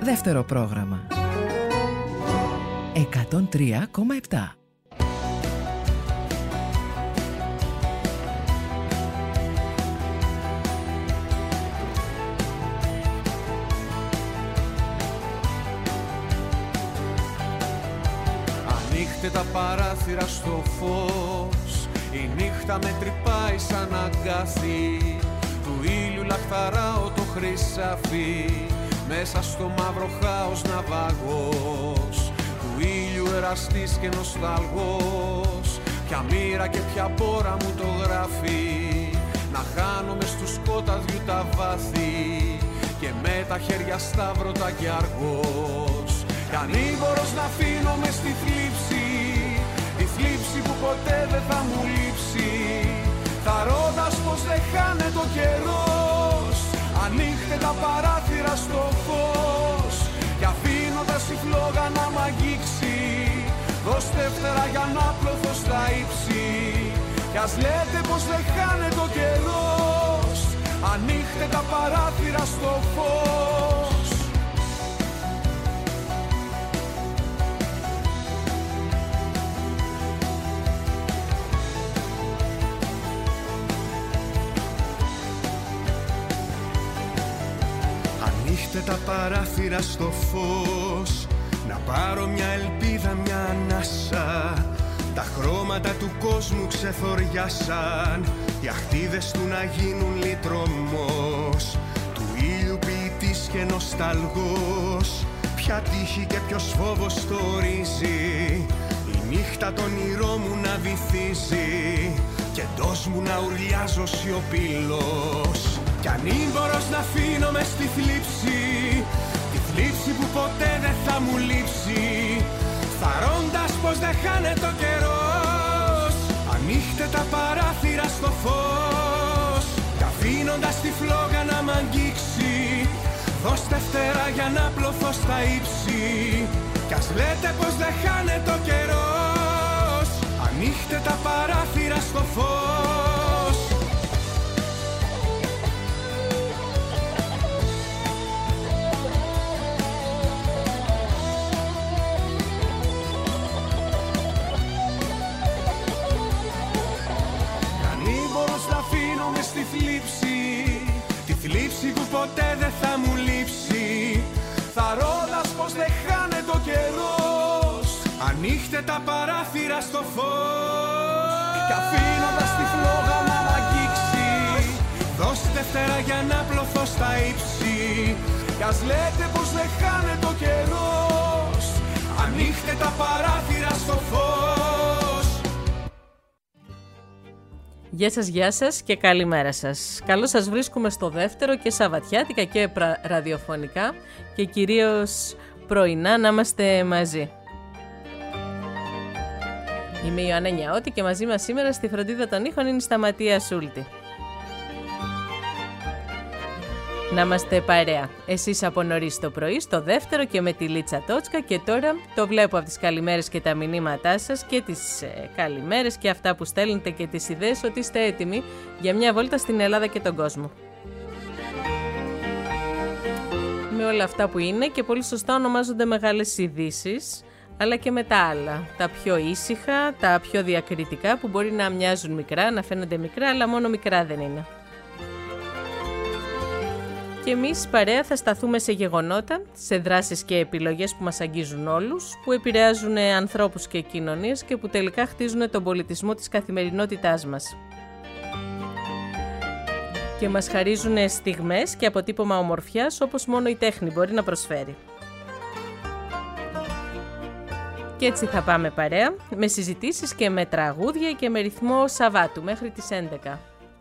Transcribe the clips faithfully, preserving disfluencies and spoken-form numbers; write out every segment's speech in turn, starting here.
Δεύτερο πρόγραμμα εκατόν τρία κόμμα επτά. Ανοίχτε τα παράθυρα στο φως, η νύχτα με τρυπάει σαν αγκάθι, του ήλιου λαχταράω το χρυσάφι, μέσα στο μαύρο χάος ναυαγός, του ήλιου εραστής και νοσταλγός, ποια μοίρα και ποια πόρα μου το γράφει, να χάνομαι στου σκόταδιου τα βάθη και με τα χέρια σταύρωτα κι αργός. Κι ανήμπορος να αφήνω μες στη θλίψη, τη θλίψη που ποτέ δεν θα μου λείψει, θαρώντας πως δεν χάνεται ο καιρός. Ανοίχτε τα παράθυρα στο φως κι αφήνοντας η φλόγα να μ' αγγίξει, δώστε φτερά για να πλωθώ στα ύψη, κι ας λέτε πως δεν χάνεται ο καιρός. Ανοίχτε τα παράθυρα στο φως. Ανοίχτε τα παράθυρα στο φως, να πάρω μια ελπίδα, μια ανάσα. Τα χρώματα του κόσμου ξεθοριάσαν, οι αχτίδες του να γίνουν λυτρωμός, του ήλιου ποιητής και νοσταλγός. Ποια τύχη και ποιος φόβος το ορίζει, η νύχτα τον όνειρό μου να βυθίζει και εντός μου να ουρλιάζω σιωπηλός. Κι ανήμπορος να αφήνω μες στη θλίψη, τη θλίψη που ποτέ δεν θα μου λείψει, θαρώντας πως δεν χάνεται ο καιρός. Ανοίχτε τα παράθυρα στο φως κι αφήνοντας τη φλόγα να μ' αγγίξει, δώστε φτερά για να πλωθώ στα ύψη, κι ας λέτε πως δεν χάνεται ο καιρός. Ανοίχτε τα παράθυρα στο φως. Στη θλίψη, τη θλίψη που ποτέ δεν θα μου λείψει, θαρώντας πως δεν χάνεται ο καιρός. Ανοίχτε τα παράθυρα στο φως κι αφήνοντας τη φλόγα να μ' αγγίξει, δώστε φτερά για να πλωθώ στα ύψη, κι ας λέτε πως δεν χάνεται ο καιρός. Ανοίχτε τα παράθυρα στο φως. Γεια σας, γεια σας και καλημέρα σας. Καλώς σας βρίσκουμε στο δεύτερο και σαββατιάτικα και ραδιοφωνικά και κυρίως πρωινά να είμαστε μαζί. Είμαι η Ιωάννα Νιαώτη και μαζί μας σήμερα στη φροντίδα των ήχων είναι η Σταματία Σούλτη. Να είμαστε παρέα. Εσείς από νωρίς το πρωί στο δεύτερο και με τη Λίτσα Τότσκα, και τώρα το βλέπω από τις καλημέρες και τα μηνύματά σας και τις ε, καλημέρες και αυτά που στέλνετε και τις ιδέες ότι είστε έτοιμοι για μια βόλτα στην Ελλάδα και τον κόσμο. Με όλα αυτά που είναι και πολύ σωστά ονομάζονται μεγάλες ειδήσεις, αλλά και με τα άλλα, τα πιο ήσυχα, τα πιο διακριτικά που μπορεί να μοιάζουν μικρά, να φαίνονται μικρά, αλλά μόνο μικρά δεν είναι. Και εμείς παρέα θα σταθούμε σε γεγονότα, σε δράσεις και επιλογές που μας αγγίζουν όλους, που επηρεάζουν ανθρώπους και κοινωνίες και που τελικά χτίζουν τον πολιτισμό της καθημερινότητάς μας. Και μας χαρίζουν στιγμές και αποτύπωμα ομορφιάς όπως μόνο η τέχνη μπορεί να προσφέρει. Και έτσι θα πάμε παρέα, με συζητήσεις και με τραγούδια και με ρυθμό Σαββάτου μέχρι τις έντεκα.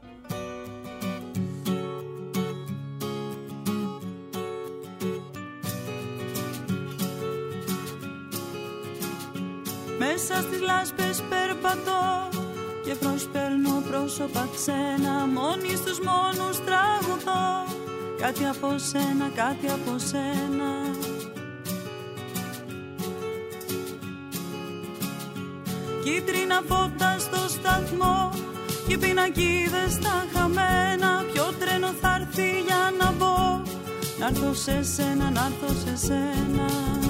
Μέσα στις λάσπες περπατώ και προσπέρνω πρόσωπα ξένα, μόνοι στους μόνους τραγουδώ, κάτι από σένα, κάτι από σένα. Κίτρινα φώτα στο σταθμό και οι πινακίδες στα χαμένα, ποιο τρένο θα έρθει για να μπω, να Να'ρθω σε σένα, να'ρθω σε σένα.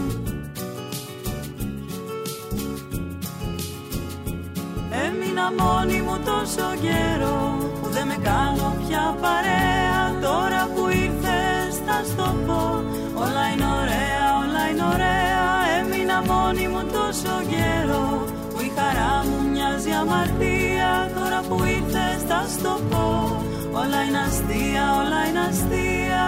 Έμεινα μόνη μου τόσο καιρό που δεν με κάνω πια παρέα. Τώρα που ήρθες θα στο πω, όλα είναι ωραία, όλα είναι ωραία. Έμεινα μόνη μου τόσο καιρό που η χαρά μου μοιάζει αμαρτία. Τώρα που ήρθες θα στο πω, όλα είναι αστεία, όλα είναι αστεία.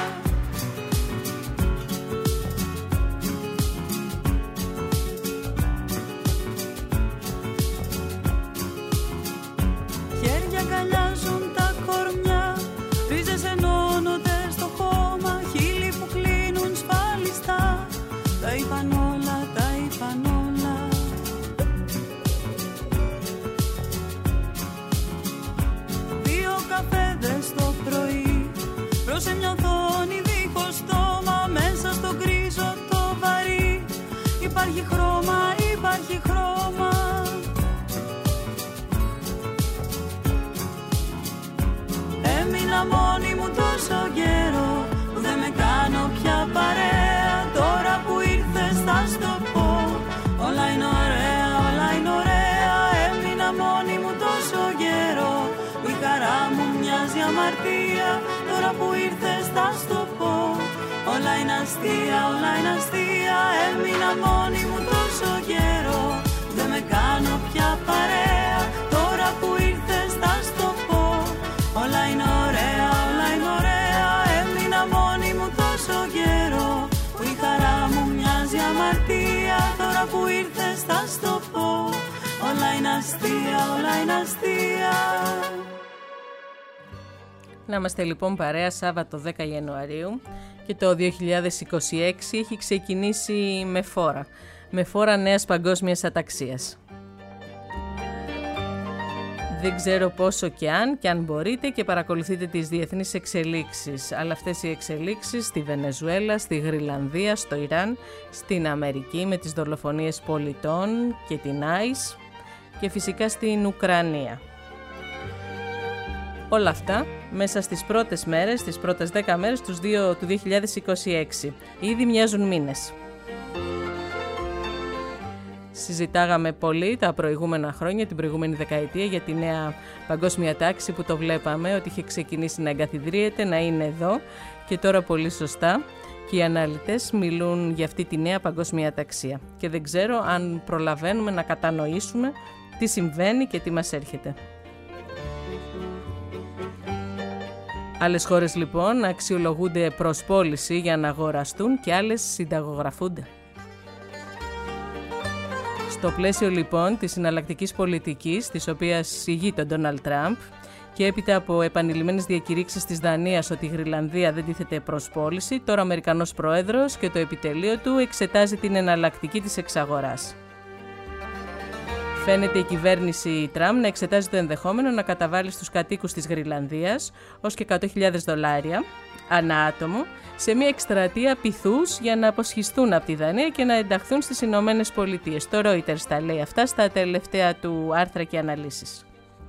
Χέρια αγκαλιάζουν τα κορμιά, ρίζες ενώνονται στο χώμα, χείλη που κλείνουν σφαλιστά. Τα είπαν όλα, τα είπαν όλα. Δύο καφέδες το πρωί, προς μια οθόνη δίχως στόμα, μέσα στο γκρίζο το βαρύ. Υπάρχει χρώμα, υπάρχει χρώμα. Έμεινα μόνη μου τόσο καιρό που δεν με κάνω πια παρέα. Τώρα που ήρθες θα στο πω, όλα είναι ωραία, όλα είναι ωραία. Έμεινα μόνη μου τόσο καιρό που η χαρά μου μοιάζει αμαρτία. Τώρα που ήρθες θα στο πω, όλα είναι αστεία, όλα είναι αστεία. Έμεινα μόνη μου τόσο καιρό που δεν με κάνω πια παρέα. Τώρα που ήρθες θα στο πω, όλα είναι ωραία, όλα είναι ωραία. Έμεινα μόνη μου τόσο καιρό που η χαρά μου μοιάζει αμαρτία. Τώρα που ήρθες θα στο πω, όλα είναι αστεία, όλα είναι αστεία. Να είμαστε λοιπόν παρέα Σάββατο δέκα Ιανουαρίου και το δύο χιλιάδες είκοσι έξι έχει ξεκινήσει με φόρα. Με φόρα νέας παγκόσμιας αταξίας. Δεν ξέρω πόσο και αν, και αν μπορείτε και παρακολουθείτε τις διεθνείς εξελίξεις. Αλλά αυτές οι εξελίξεις στη Βενεζουέλα, στη Γρυλανδία, στο Ιράν, στην Αμερική με τις δολοφονίες πολιτών και την άις και φυσικά στην Ουκρανία. Όλα αυτά μέσα στις πρώτες μέρες, στις πρώτες δέκα μέρες του δύο χιλιάδες είκοσι έξι. Ήδη μοιάζουν μήνες. Συζητάγαμε πολύ τα προηγούμενα χρόνια, την προηγούμενη δεκαετία, για τη νέα παγκόσμια τάξη που το βλέπαμε ότι είχε ξεκινήσει να εγκαθιδρύεται, να είναι εδώ και τώρα πολύ σωστά και οι αναλυτές μιλούν για αυτή τη νέα παγκόσμια ταξία. Και δεν ξέρω αν προλαβαίνουμε να κατανοήσουμε τι συμβαίνει και τι μας έρχεται. Άλλες χώρες λοιπόν αξιολογούνται προς πώληση για να αγοραστούν και άλλες συνταγογραφούνται. Στο πλαίσιο λοιπόν της συναλλακτικής πολιτικής, της οποίας ηγείται ο Ντόναλντ Τραμπ και έπειτα από επανειλημμένες διακηρύξεις της Δανίας ότι η Γρυλανδία δεν τίθεται προς πώληση, τώρα ο Αμερικανός Πρόεδρος και το επιτελείο του εξετάζει την εναλλακτική της εξαγοράς. Φαίνεται η κυβέρνηση Τραμπ να εξετάζει το ενδεχόμενο να καταβάλει στους κατοίκους της Γρυλανδίας ως και εκατό χιλιάδες δολάρια ανά άτομο σε μια εκστρατεία πειθούς για να αποσχιστούν από τη Δανία και να ενταχθούν στις Ηνωμένες Πολιτείες. Το Reuters τα λέει αυτά στα τελευταία του άρθρα και αναλύσεις.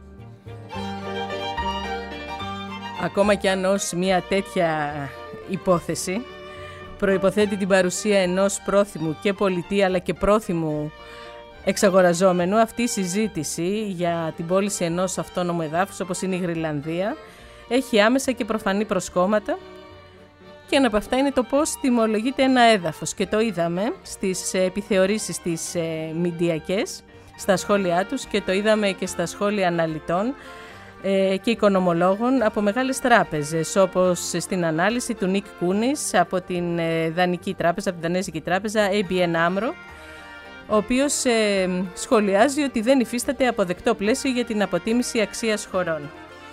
Ακόμα κι αν ως μια τέτοια υπόθεση προϋποθέτει την παρουσία ενός πρόθυμου και πολιτή αλλά και πρόθυμου εξαγοραζόμενου, αυτή η συζήτηση για την πώληση ενός αυτόνομου εδάφους όπως είναι η Γρυλανδία έχει άμεσα και προφανή προσκόμματα και ένα από αυτά είναι το πώς τιμολογείται ένα έδαφος και το είδαμε στις επιθεωρήσεις τις ε, μηντιακές στα σχόλιά τους και το είδαμε και στα σχόλια αναλυτών ε, και οικονομολόγων από μεγάλες τράπεζες όπως στην ανάλυση του Νίκ Κούνης από την ε, Δανική Τράπεζα, από την Δανέζικη Τράπεζα έι μπι εν AMRO, ο οποίος ε, σχολιάζει ότι δεν υφίσταται αποδεκτό πλαίσιο για την αποτίμηση αξίας χωρών.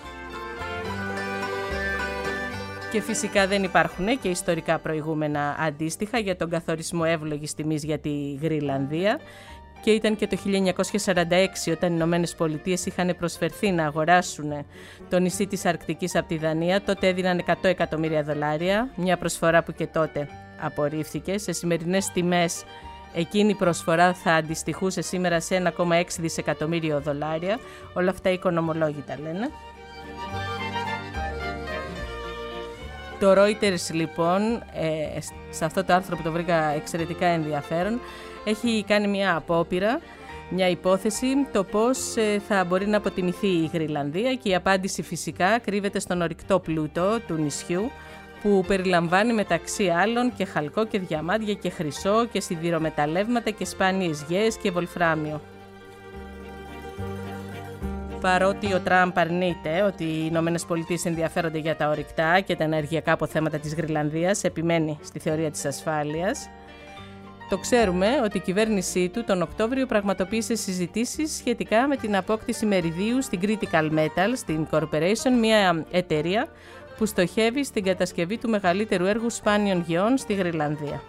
Και φυσικά δεν υπάρχουν και ιστορικά προηγούμενα αντίστοιχα για τον καθορισμό εύλογης τιμής για τη Γρυλανδία και ήταν και το χίλια εννιακόσια σαράντα έξι όταν οι Ηνωμένες Πολιτείες είχαν προσφερθεί να αγοράσουν το νησί της Αρκτικής από τη Δανία. Τότε έδιναν εκατό εκατομμύρια δολάρια, μια προσφορά που και τότε απορρίφθηκε. Σε σημερινές τιμές εκείνη η προσφορά θα αντιστοιχούσε σήμερα σε ένα κόμμα έξι δισεκατομμύριο δολάρια. Όλα αυτά οι οικονομολόγοι τα λένε. Το Reuters λοιπόν, ε, σε αυτό το άρθρο που το βρήκα εξαιρετικά ενδιαφέρον, έχει κάνει μια απόπειρα, μια υπόθεση, το πώς ε, θα μπορεί να αποτιμηθεί η Γροιλανδία, και η απάντηση φυσικά κρύβεται στον ορυκτό πλούτο του νησιού, που περιλαμβάνει μεταξύ άλλων και χαλκό και διαμάντια και χρυσό και σιδηρομεταλλεύματα και σπάνιες γέες και βολφράμιο. Παρότι ο Τραμπ αρνείται ότι οι Ηνωμένες Πολιτείες ενδιαφέρονται για τα ορυκτά και τα ενεργειακά αποθέματα της Γροιλανδίας, επιμένει στη θεωρία της ασφάλειας. Το ξέρουμε ότι η κυβέρνησή του τον Οκτώβριο πραγματοποίησε συζητήσεις σχετικά με την απόκτηση μεριδίου στην Critical Metals, στην Corporation, μια εταιρεία που στοχεύει στην κατασκευή του μεγαλύτερου έργου σπάνιων γεών στη Γροιλανδία.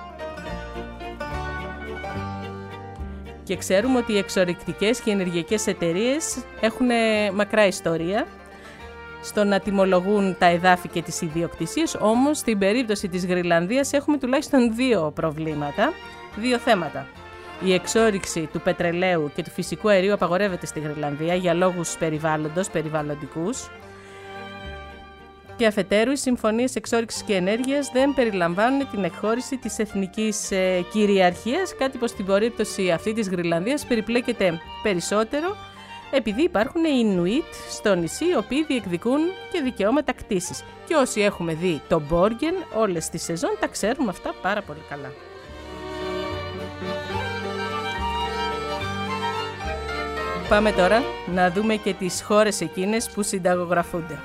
Και ξέρουμε ότι οι εξορυκτικές και ενεργειακές εταιρείες έχουν μακρά ιστορία στο να τιμολογούν τα εδάφη και τις ιδιοκτησίες, όμως στην περίπτωση της Γροιλανδίας έχουμε τουλάχιστον δύο προβλήματα, δύο θέματα. Η εξόρυξη του πετρελαίου και του φυσικού αερίου απαγορεύεται στη Γροιλανδία για λόγους περιβάλλοντος, περιβαλλοντικούς. Και αφετέρου, οι συμφωνίες εξόρυξης και ενέργειας δεν περιλαμβάνουν την εκχώρηση της εθνικής ε, κυριαρχίας, κάτι που στην περίπτωση αυτή της Γροιλανδίας περιπλέκεται περισσότερο, επειδή υπάρχουν οι Ινουίτ στο νησί, οι οποίοι διεκδικούν και δικαιώματα κτήσης. Και όσοι έχουμε δει το Μπόργεν όλες τις σεζόν, τα ξέρουμε αυτά πάρα πολύ καλά. Πάμε τώρα να δούμε και τις χώρες εκείνες που συνταγογραφούνται.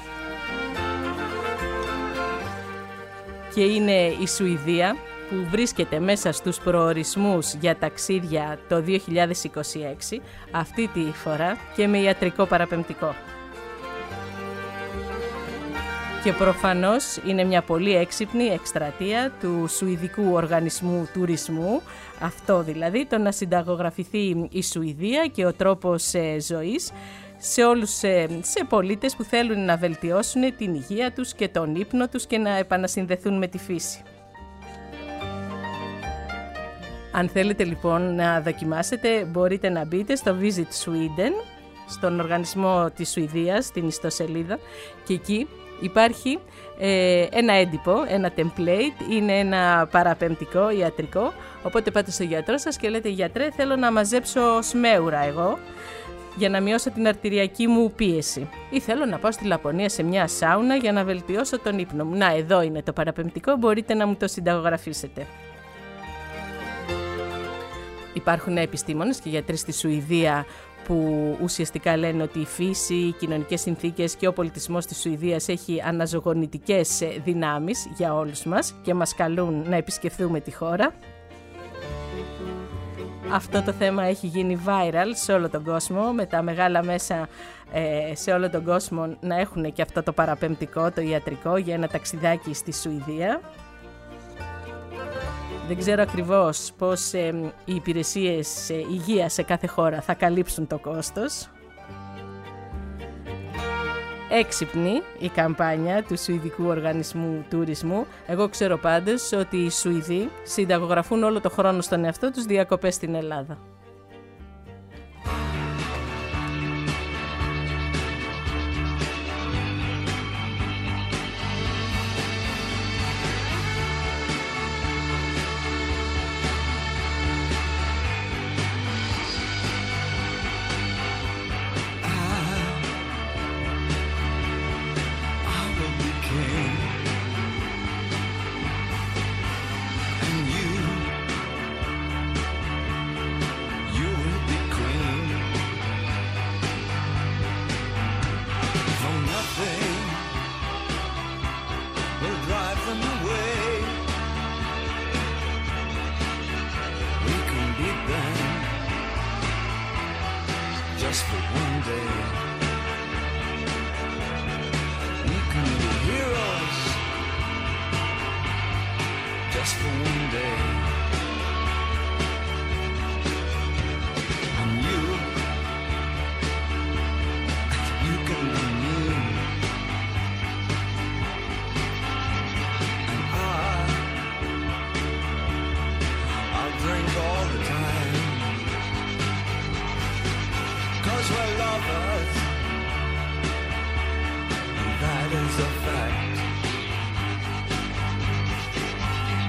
Και είναι η Σουηδία, που βρίσκεται μέσα στους προορισμούς για ταξίδια το δύο χιλιάδες είκοσι έξι, αυτή τη φορά και με ιατρικό παραπεμπτικό. Και προφανώς είναι μια πολύ έξυπνη εκστρατεία του Σουηδικού Οργανισμού Τουρισμού, αυτό δηλαδή, το να συνταγογραφηθεί η Σουηδία και ο τρόπος ζωής σε όλους σε, σε πολίτες που θέλουν να βελτιώσουν την υγεία τους και τον ύπνο τους και να επανασυνδεθούν με τη φύση. Αν θέλετε λοιπόν να δοκιμάσετε, μπορείτε να μπείτε στο Visit Sweden, στον οργανισμό της Σουηδίας, στην ιστοσελίδα, και εκεί υπάρχει ε, ένα έντυπο, ένα template, είναι ένα παραπεμπτικό ιατρικό, οπότε πάτε στο γιατρό σας και λέτε «Γιατρέ, θέλω να μαζέψω σμέουρα εγώ, για να μειώσω την αρτηριακή μου πίεση. Ή θέλω να πάω στη Λαπωνία σε μια σάουνα για να βελτιώσω τον ύπνο μου. Να, εδώ είναι το παραπεμπτικό, μπορείτε να μου το συνταγογραφήσετε». Υπάρχουν επιστήμονες και γιατροί στη Σουηδία που ουσιαστικά λένε ότι η φύση, οι κοινωνικές συνθήκες και ο πολιτισμός της Σουηδίας έχει αναζωογονητικές δυνάμεις για όλους μας και μας καλούν να επισκεφθούμε τη χώρα. Αυτό το θέμα έχει γίνει viral σε όλο τον κόσμο, με τα μεγάλα μέσα ε, σε όλο τον κόσμο να έχουν και αυτό το παραπεμπτικό, το ιατρικό, για ένα ταξιδάκι στη Σουηδία. Δεν ξέρω ακριβώς πώς ε, οι υπηρεσίες ε, υγείας σε κάθε χώρα θα καλύψουν το κόστος. Έξυπνη η καμπάνια του Σουηδικού Οργανισμού Τουρισμού. Εγώ ξέρω πάντως ότι οι Σουηδοί συνταγογραφούν όλο το χρόνο στον εαυτό τους διακοπές στην Ελλάδα.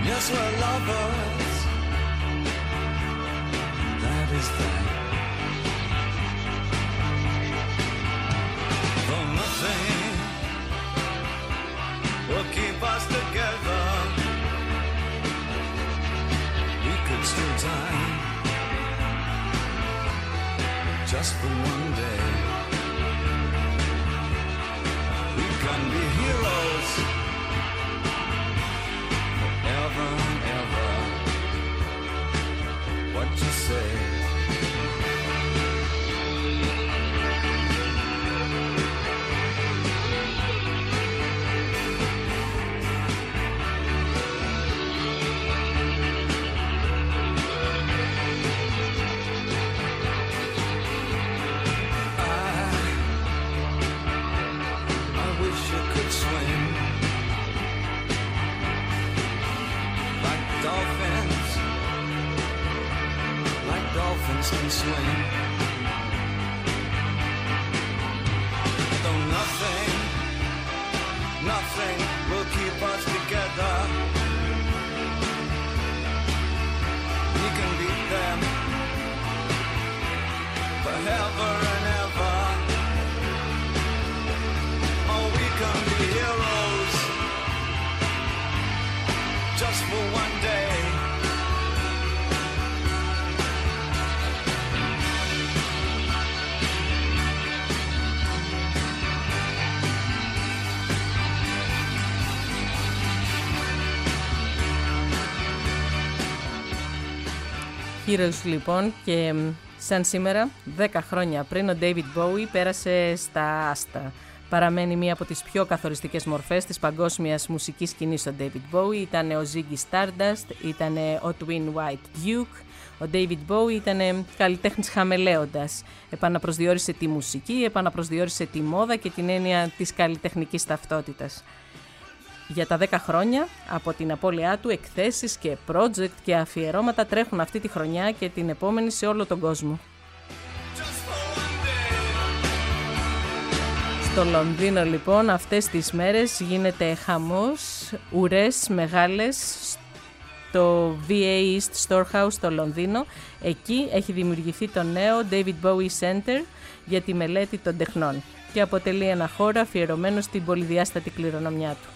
Yes, we're lovers. That is that. Though nothing will keep us together, we could still die just for one day. We can be heroes forever and ever. What you say? Can swim. Though nothing, nothing will keep us together. We can beat them forever and ever. Oh, we can be heroes just for one day. Heroes λοιπόν, και σαν σήμερα, δέκα χρόνια πριν, ο David Bowie πέρασε στα άστρα. Παραμένει μία από τις πιο καθοριστικές μορφές της παγκόσμιας μουσικής σκηνής ο David Bowie. Ήταν ο Ziggy Stardust, ήταν ο Twin White Duke. Ο David Bowie ήταν καλλιτέχνης χαμελέοντας. Επαναπροσδιορίσε τη μουσική, επαναπροσδιορίσε τη μόδα και την έννοια της καλλιτεχνικής ταυτότητας. Για τα δέκα χρόνια από την απώλειά του, εκθέσεις και project και αφιερώματα τρέχουν αυτή τη χρονιά και την επόμενη σε όλο τον κόσμο. Στο Λονδίνο λοιπόν αυτές τις μέρες γίνεται χαμός, ουρές μεγάλες στο βι έι East Storehouse στο Λονδίνο. Εκεί έχει δημιουργηθεί το νέο David Bowie Center για τη μελέτη των τεχνών και αποτελεί ένα χώρο αφιερωμένο στην πολυδιάστατη κληρονομιά του.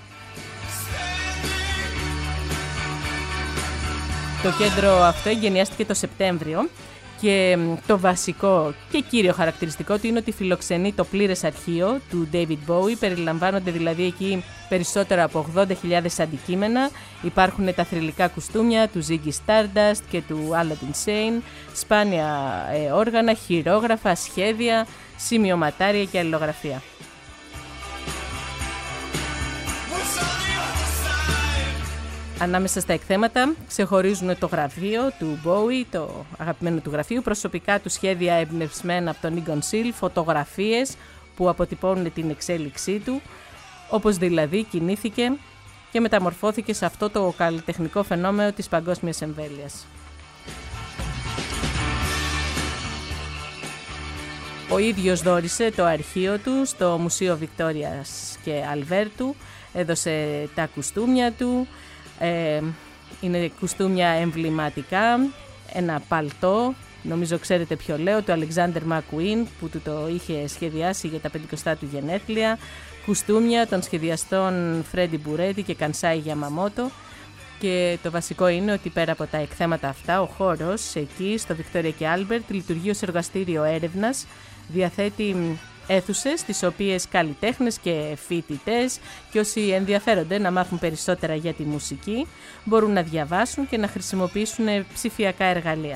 Το κέντρο αυτό εγκαινιάστηκε το Σεπτέμβριο και το βασικό και κύριο χαρακτηριστικό του είναι ότι φιλοξενεί το πλήρες αρχείο του David Bowie. Περιλαμβάνονται δηλαδή εκεί περισσότερα από ογδόντα χιλιάδες αντικείμενα. Υπάρχουν τα θρυλικά κουστούμια του Ziggy Stardust και του Aladdin Sane, σπάνια ε, όργανα, χειρόγραφα, σχέδια, σημειωματάρια και αλληλογραφία. Ανάμεσα στα εκθέματα ξεχωρίζουν το γραφείο του Bowie, το αγαπημένο του γραφείο, προσωπικά του σχέδια εμπνευσμένα από τον Egon Schiele, φωτογραφίες που αποτυπώνουν την εξέλιξή του, όπως δηλαδή κινήθηκε και μεταμορφώθηκε σε αυτό το καλλιτεχνικό φαινόμενο της παγκόσμιας εμβέλειας. Ο ίδιος δώρισε το αρχείο του στο Μουσείο Βικτόριας και Αλβέρτου, έδωσε τα κουστούμια του. Ε, είναι κουστούμια εμβληματικά, ένα παλτό, νομίζω ξέρετε ποιο λέω, του Alexander McQueen που του το είχε σχεδιάσει για τα πεντηκοστά του γενέθλια, κουστούμια των σχεδιαστών Φρέντι Μπουρέτη και Κανσάι Yamamoto. Και το βασικό είναι ότι πέρα από τα εκθέματα αυτά, ο χώρος εκεί στο Victoria και Albert λειτουργεί ως εργαστήριο έρευνας, διαθέτει αίθουσες στις οποίες καλλιτέχνες και φοιτητές και όσοι ενδιαφέρονται να μάθουν περισσότερα για τη μουσική μπορούν να διαβάσουν και να χρησιμοποιήσουν ψηφιακά εργαλεία.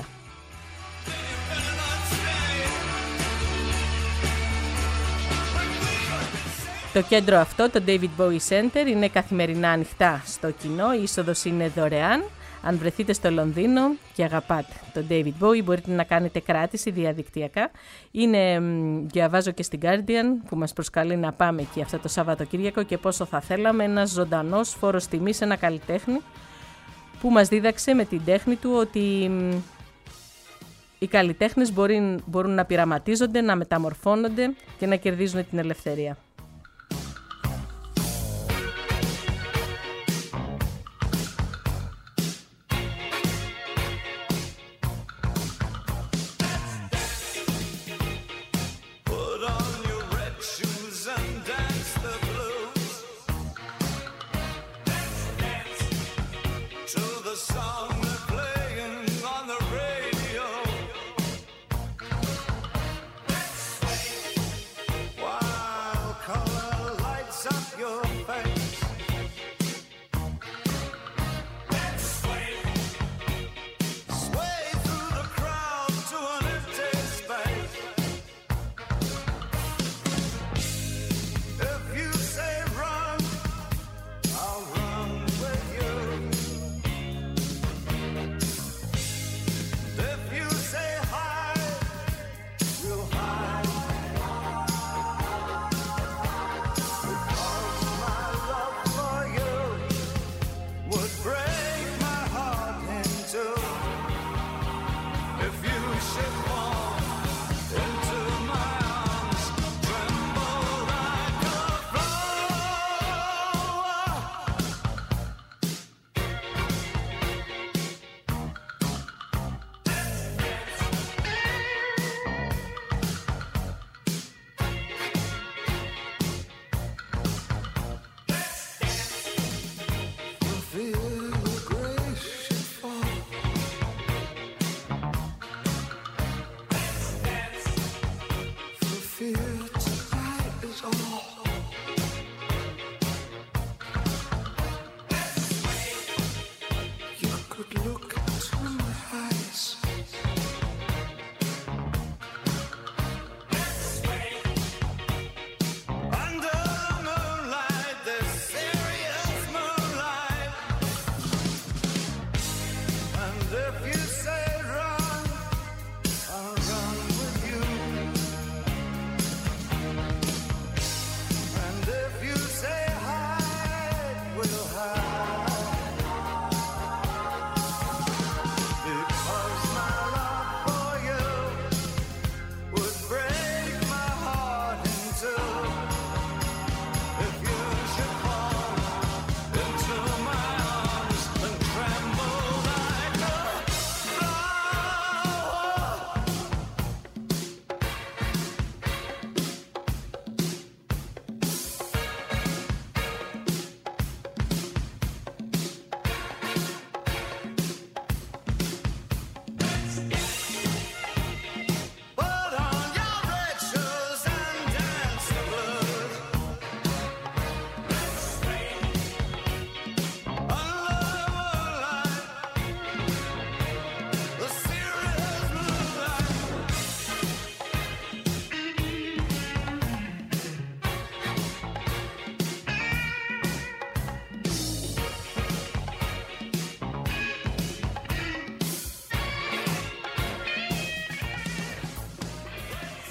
Το κέντρο αυτό, το David Bowie Center, είναι καθημερινά ανοιχτά στο κοινό, η είσοδος είναι δωρεάν. Αν βρεθείτε στο Λονδίνο και αγαπάτε τον David Bowie, μπορείτε να κάνετε κράτηση διαδικτυακά. Είναι, διαβάζω και στην Guardian, που μας προσκαλεί να πάμε εκεί αυτό το Σαββατοκύριακο και πόσο θα θέλαμε, ένας ζωντανός φόρος τιμής, ένα καλλιτέχνη που μας δίδαξε με την τέχνη του ότι οι καλλιτέχνες μπορεί, μπορούν να πειραματίζονται, να μεταμορφώνονται και να κερδίζουν την ελευθερία.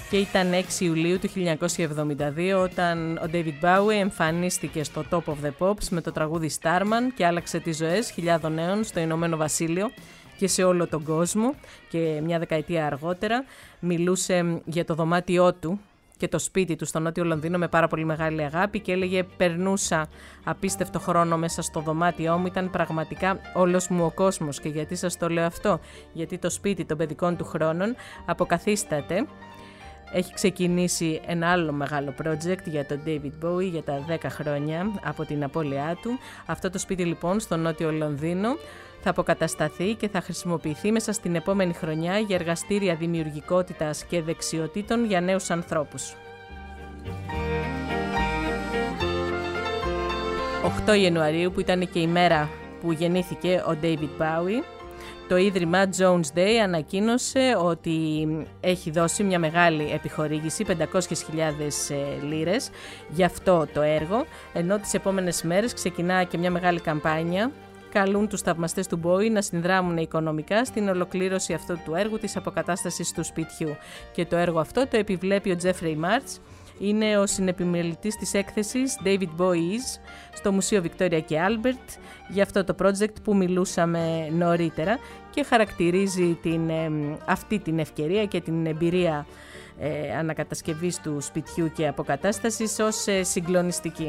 και ήταν έξι Ιουλίου του χίλια εννιακόσια εβδομήντα δύο όταν ο David Bowie εμφανίστηκε στο Top of the Pops με το τραγούδι Starman και άλλαξε τις ζωές χιλιάδων νέων στο Ηνωμένο Βασίλειο και σε όλο τον κόσμο, και μια δεκαετία αργότερα μιλούσε για το δωμάτιό του και το σπίτι του στο Νότιο Λονδίνο με πάρα πολύ μεγάλη αγάπη και έλεγε «Περνούσα απίστευτο χρόνο μέσα στο δωμάτιό μου, ήταν πραγματικά όλος μου ο κόσμος». Και γιατί σας το λέω αυτό? Γιατί το σπίτι των παιδικών του χρόνων αποκαθίσταται. Έχει ξεκινήσει ένα άλλο μεγάλο project για τον David Bowie για τα δέκα χρόνια από την απώλειά του. Αυτό το σπίτι λοιπόν στο Νότιο Λονδίνο θα αποκατασταθεί και θα χρησιμοποιηθεί μέσα στην επόμενη χρονιά για εργαστήρια δημιουργικότητας και δεξιοτήτων για νέους ανθρώπους. οκτώ Ιανουαρίου, που ήταν και η μέρα που γεννήθηκε ο David Bowie, το Ίδρυμα Jones Day ανακοίνωσε ότι έχει δώσει μια μεγάλη επιχορήγηση, πεντακόσιες χιλιάδες λίρες, για αυτό το έργο, ενώ τις επόμενες μέρες ξεκινά και μια μεγάλη καμπάνια. Καλούν τους θαυμαστές του Bowie να συνδράμουν οικονομικά στην ολοκλήρωση αυτού του έργου της αποκατάστασης του σπιτιού. Και το έργο αυτό το επιβλέπει ο Jeffrey March, είναι ο συνεπιμελητής της έκθεσης David Bowie στο Μουσείο Victoria και Albert για αυτό το project που μιλούσαμε νωρίτερα και χαρακτηρίζει την, ε, αυτή την ευκαιρία και την εμπειρία ε, ανακατασκευής του σπιτιού και αποκατάστασης ως ε, συγκλονιστική.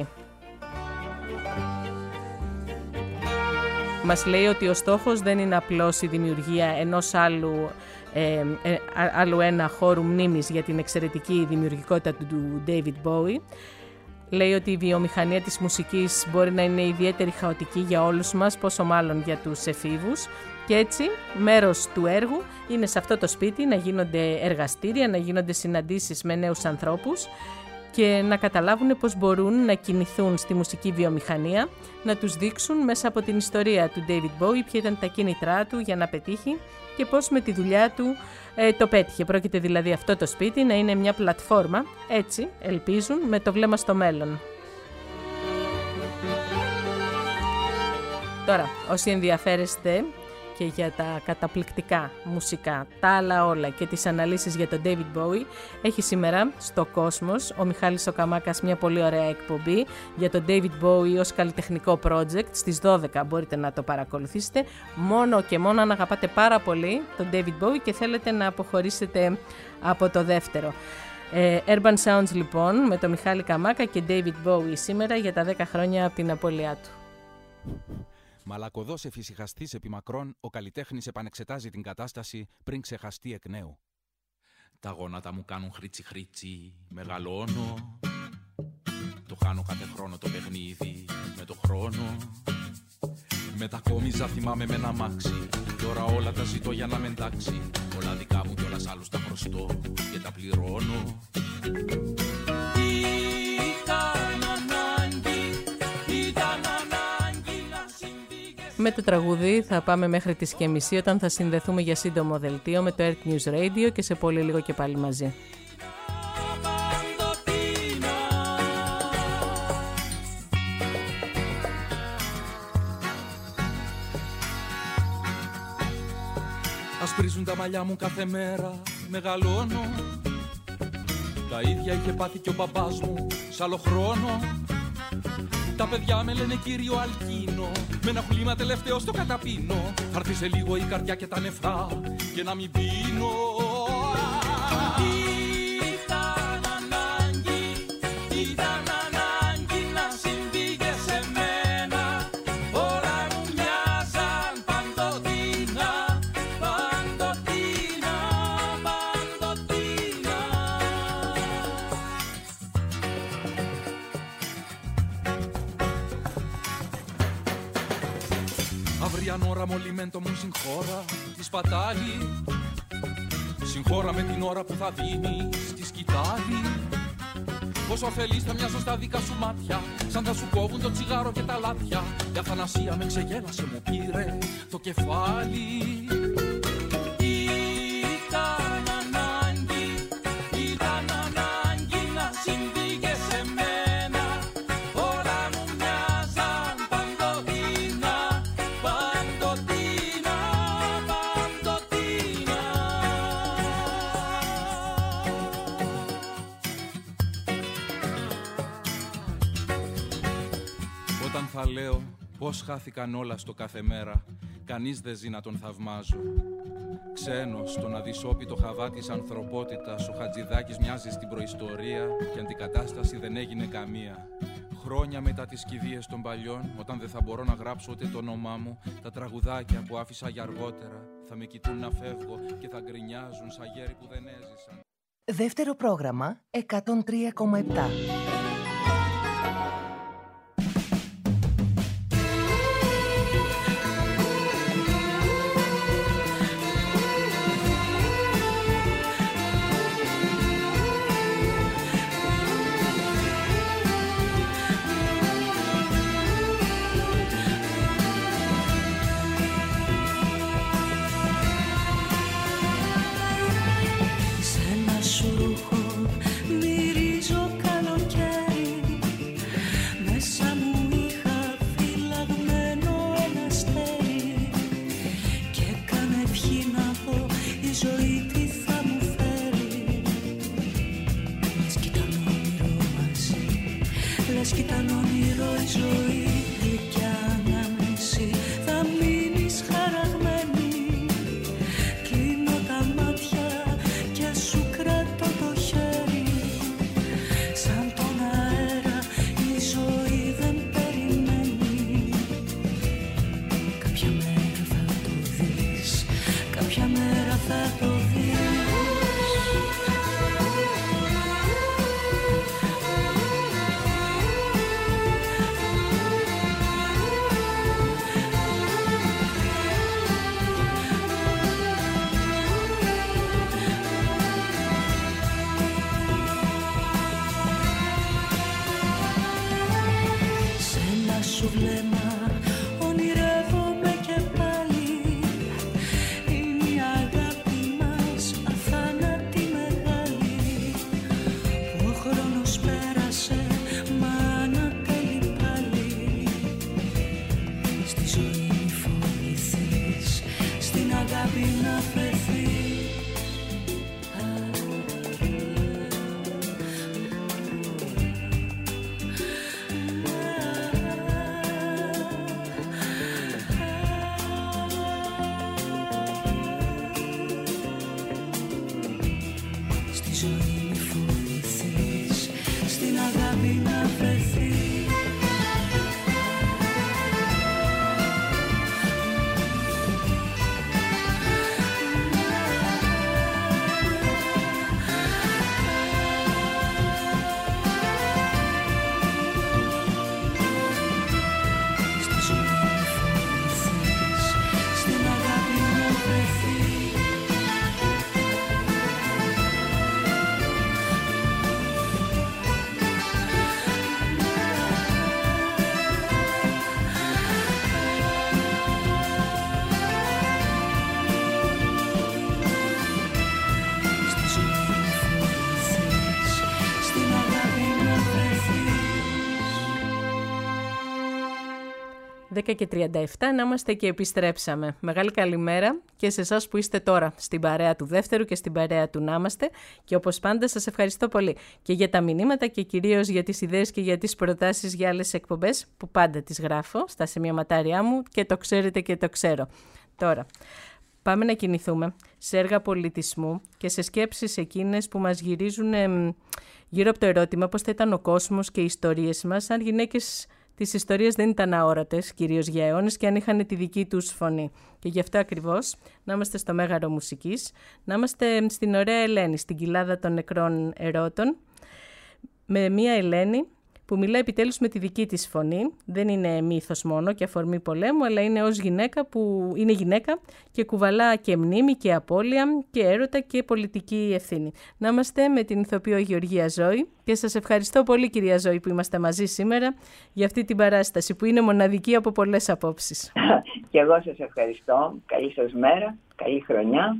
Μας λέει ότι ο στόχος δεν είναι απλώς η δημιουργία ενός άλλου, ε, ε, άλλου ένα χώρου μνήμης για την εξαιρετική δημιουργικότητα του David Bowie. Λέει ότι η βιομηχανία της μουσικής μπορεί να είναι ιδιαίτερη χαοτική για όλους μας, πόσο μάλλον για τους εφήβους. Και έτσι μέρος του έργου είναι σε αυτό το σπίτι να γίνονται εργαστήρια, να γίνονται συναντήσεις με νέους ανθρώπους και να καταλάβουν πώς μπορούν να κινηθούν στη μουσική βιομηχανία, να τους δείξουν μέσα από την ιστορία του David Bowie ποια ήταν τα κίνητρά του για να πετύχει και πώς με τη δουλειά του ε, το πέτυχε. Πρόκειται δηλαδή αυτό το σπίτι να είναι μια πλατφόρμα, έτσι ελπίζουν, με το βλέμμα στο μέλλον. Τώρα, όσοι ενδιαφέρεστε και για τα καταπληκτικά μουσικά, τα άλλα όλα και τις αναλύσεις για τον David Bowie, έχει σήμερα στο Κόσμος ο Μιχάλης ο Καμάκας μια πολύ ωραία εκπομπή για τον David Bowie ως καλλιτεχνικό project. Στις δώδεκα μπορείτε να το παρακολουθήσετε, μόνο και μόνο αν αγαπάτε πάρα πολύ τον David Bowie και θέλετε να αποχωρήσετε από το δεύτερο. Ε, Urban Sounds λοιπόν με τον Μιχάλη Καμάκα και David Bowie σήμερα για τα δέκα χρόνια από την απώλειά του. Μαλακωδός εφησυχαστής επί μακρόν, ο καλλιτέχνης επανεξετάζει την κατάσταση πριν ξεχαστεί εκ νέου. Τα γόνατα μου κάνουν χρήτσι χρήτσι, μεγαλώνω. Το χάνω κάθε χρόνο το παιχνίδι με το χρόνο. Μετακόμιζα θυμάμαι με ένα μάξι, τώρα όλα τα ζητώ για να με εντάξει. Όλα δικά μου κι όλα σ' άλλους τα χρωστώ και τα πληρώνω. Με το τραγούδι θα πάμε μέχρι τις και μισή όταν θα συνδεθούμε για σύντομο δελτίο με το Earth News Radio και σε πολύ λίγο και πάλι μαζί. Ασπρίζουν τα μαλλιά μου κάθε μέρα, μεγαλώνω. Τα ίδια είχε πάθει και ο μπαμπάς μου σ' άλλο χρόνο. Τα παιδιά με λένε κύριο Αλκίνο, με ένα χλήμα τελευταίο στο καταπίνω. Θα έρθει σε λίγο η καρδιά και τα νεφρά και να μην πίνω. Ήταν ανάγκη, ήταν ανάγκη να συμβεί και σε μένα. Όλα μου μοιάζαν παντοτίνα, παντοτίνα, παντοτίνα. Αυριανό ραμολιμέντο μου συγχώρα τη σπατάλη. Συγχώρα με την ώρα που θα δίνει στη σκητάλη. Πόσο ωφελείς θα μοιάζω στα δικά σου μάτια, σαν θα σου κόβουν το τσιγάρο και τα λάθια. Η αθανασία με ξεγέλασε, μου πήρε το κεφάλι. Ήταν ανάγκη, ήταν ανάγκη να συμβεί και σε μένα. Όλα μου μοιάζαν παντοτίνα, παντοτίνα, παντοτίνα. θα λέω πως χάθηκαν όλα στο κάθε μέρα. Κανείς δεν ζει να τον θαυμάζω. Ξένος στον αδυσόπιτο χαβά της ανθρωπότητας, ο Χατζηδάκης μοιάζει στην προϊστορία και αντικατάσταση δεν έγινε καμία. Χρόνια μετά τις κηδείες των παλιών, όταν δεν θα μπορώ να γράψω ούτε το όνομά μου, τα τραγουδάκια που άφησα για αργότερα θα με κοιτούν να φεύγω και θα γκρινιάζουν σαν γέροι που δεν έζησαν. Δεύτερο πρόγραμμα εκατόν τρία κόμμα επτά. δέκα και τριάντα επτά να είμαστε και επιστρέψαμε. Μεγάλη καλημέρα και σε εσάς που είστε τώρα στην παρέα του δεύτερου και στην παρέα του να είμαστε. Και όπως πάντα σας ευχαριστώ πολύ και για τα μηνύματα και κυρίως για τις ιδέες και για τις προτάσεις για άλλες εκπομπές που πάντα τις γράφω στα σημειωματάριά μου και το ξέρετε και το ξέρω. Τώρα, πάμε να κινηθούμε σε έργα πολιτισμού και σε σκέψεις εκείνες που μας γυρίζουν ε, γύρω από το ερώτημα πώς θα ήταν ο κόσμος και οι ιστορίες μας αν γυναίκες τις ιστορίες δεν ήταν αόρατες, κυρίως για αιώνες, και αν είχαν τη δική τους φωνή. Και γι' αυτό ακριβώς να είμαστε στο Μέγαρο Μουσικής, να είμαστε στην ωραία Ελένη, στην κοιλάδα των νεκρών ερώτων, με μία Ελένη που μιλά επιτέλους με τη δική της φωνή. Δεν είναι μύθος μόνο και αφορμή πολέμου, αλλά είναι ως γυναίκα που είναι γυναίκα και κουβαλά και μνήμη και απώλεια και έρωτα και πολιτική ευθύνη. Να είμαστε με την ηθοποιό Γεωργία Ζώη και σας ευχαριστώ πολύ, κυρία Ζώη, που είμαστε μαζί σήμερα για αυτή την παράσταση που είναι μοναδική από πολλές απόψεις. Και εγώ σας ευχαριστώ. Καλή σας μέρα, καλή χρονιά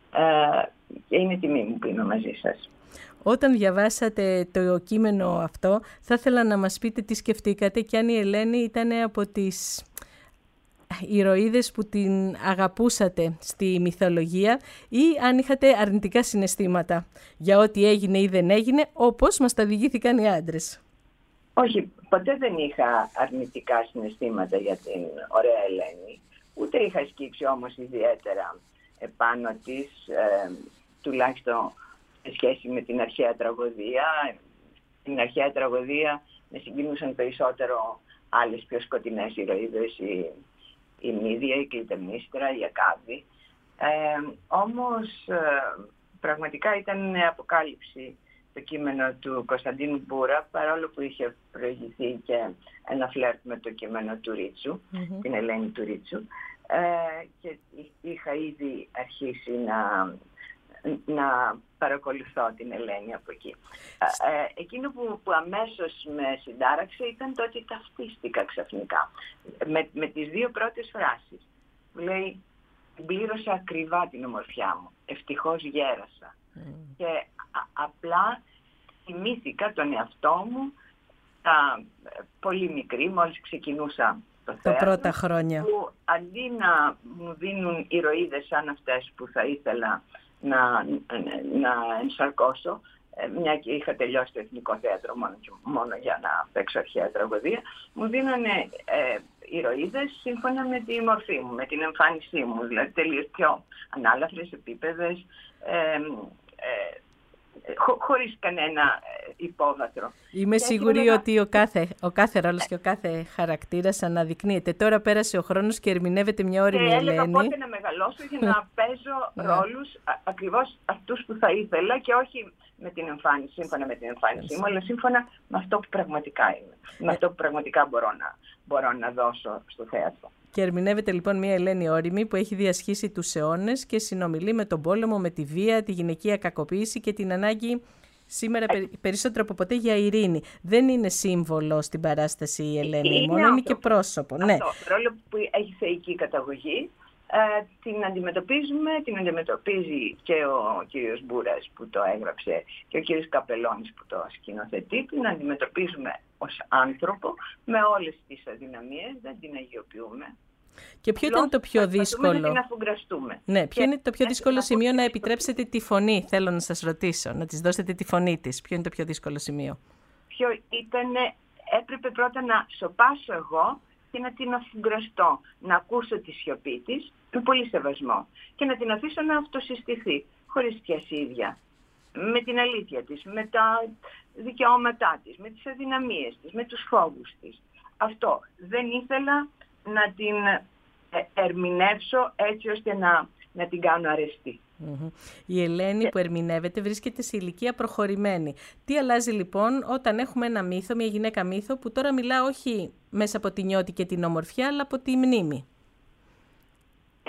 και είναι τιμή μου που είμαι μαζί σας. Όταν διαβάσατε το κείμενο αυτό, θα ήθελα να μας πείτε τι σκεφτήκατε και αν η Ελένη ήταν από τις ηρωίδες που την αγαπούσατε στη μυθολογία ή αν είχατε αρνητικά συναισθήματα για ό,τι έγινε ή δεν έγινε, όπως μας τα διηγήθηκαν οι άντρες. Όχι, ποτέ δεν είχα αρνητικά συναισθήματα για την ωραία Ελένη. Ούτε είχα σκύψει όμως ιδιαίτερα επάνω της, ε, τουλάχιστον σε σχέση με την αρχαία τραγωδία. Την αρχαία τραγωδία με συγκινούσαν περισσότερο άλλες πιο σκοτεινές ηρωίδες, η, η Μύδια, η Κλιτεμίστρα, η Ακάβη. Ε, όμως ε, πραγματικά ήταν αποκάλυψη το κείμενο του Κωνσταντίνου Μπούρα, παρόλο που είχε προηγηθεί και ένα φλερτ με το κείμενο του Ρίτσου, mm-hmm. την Ελένη του Ρίτσου, ε, και είχα ήδη αρχίσει να, να παρακολουθώ την Ελένη από εκεί. Ε, εκείνο που, που αμέσως με συντάραξε ήταν το ότι ταυτίστηκα ξαφνικά με, με τις δύο πρώτες φράσεις. Που λέει, πλήρωσα ακριβά την ομορφιά μου, ευτυχώς γέρασα. Mm. Και α, απλά θυμήθηκα τον εαυτό μου τα, πολύ μικρή, μόλις ξεκινούσα το θέατρο. Τα πρώτα χρόνια. Που αντί να μου δίνουν ηρωίδες σαν αυτές που θα ήθελα να, να ενσαρκώσω, μια και είχα τελειώσει το Εθνικό Θέατρο μόνο, μόνο για να παίξω αρχαία τραγωδία, μου δίνανε ε, ηρωίδες σύμφωνα με τη μορφή μου, με την εμφάνισή μου, δηλαδή τελείως πιο ανάλαφρες, επίπεδες, ε, ε, χω, χωρίς κανένα υπόβαθρο. Είμαι σίγουρη όλα... ότι ο κάθε, ο κάθε ρόλος και ο κάθε χαρακτήρας αναδεικνύεται. Τώρα πέρασε ο χρόνος και ερμηνεύεται μια ώριμη Ελένη. Και έλεγα πότε να μεγαλώσω για να παίζω ρόλους ακριβώς αυτούς που θα ήθελα και όχι με την εμφάνιση, σύμφωνα με την εμφάνισή μου, αλλά σύμφωνα με αυτό που πραγματικά είμαι. Με αυτό που πραγματικά μπορώ να, μπορώ να δώσω στο θέατρο. Και ερμηνεύεται λοιπόν μια Ελένη ώριμη που έχει διασχίσει τους αιώνες και συνομιλεί με τον πόλεμο, με τη βία, τη γυναικεία κακοποίηση και την ανάγκη σήμερα ε... περισσότερο από ποτέ για ειρήνη. Δεν είναι σύμβολο στην παράσταση η Ελένη, είναι μόνο αυτό. Είναι και πρόσωπο. Αυτό, ναι. Ρόλο που έχει θεϊκή καταγωγή. Ε, την αντιμετωπίζουμε, την αντιμετωπίζει και ο κύριος Μπούρας που το έγραψε και ο κύριος Καπελώνης που το σκηνοθετεί, την αντιμετωπίζουμε ως άνθρωπο με όλες τις αδυναμίες, δεν την αγιοποιούμε. Και ποιο ήταν το πιο δύσκολο? Να την αφουγκραστούμε. Ναι, ποιο είναι το πιο δύσκολο σημείο να επιτρέψετε τη φωνή, θέλω να σας ρωτήσω, να της δώσετε τη φωνή της. Ποιο είναι το πιο δύσκολο σημείο? Ποιο ήταν, έπρεπε πρώτα να σωπάσω εγώ και να την αφουγκραστώ, να ακούσω τη σιωπή της με πολύ σεβασμό και να την αφήσω να αυτοσυστηθεί χωρίς πιασίδια, με την αλήθεια της, με τα δικαιώματά της, με τις αδυναμίες της, με τους φόβους της. Αυτό δεν ήθελα να την ερμηνεύσω έτσι ώστε να, να την κάνω αρεστή. Mm-hmm. Η Ελένη και... που ερμηνεύεται βρίσκεται σε ηλικία προχωρημένη. Τι αλλάζει λοιπόν όταν έχουμε ένα μύθο, μια γυναίκα μύθο που τώρα μιλά όχι μέσα από τη νιώτη και την ομορφιά αλλά από τη μνήμη? Ε,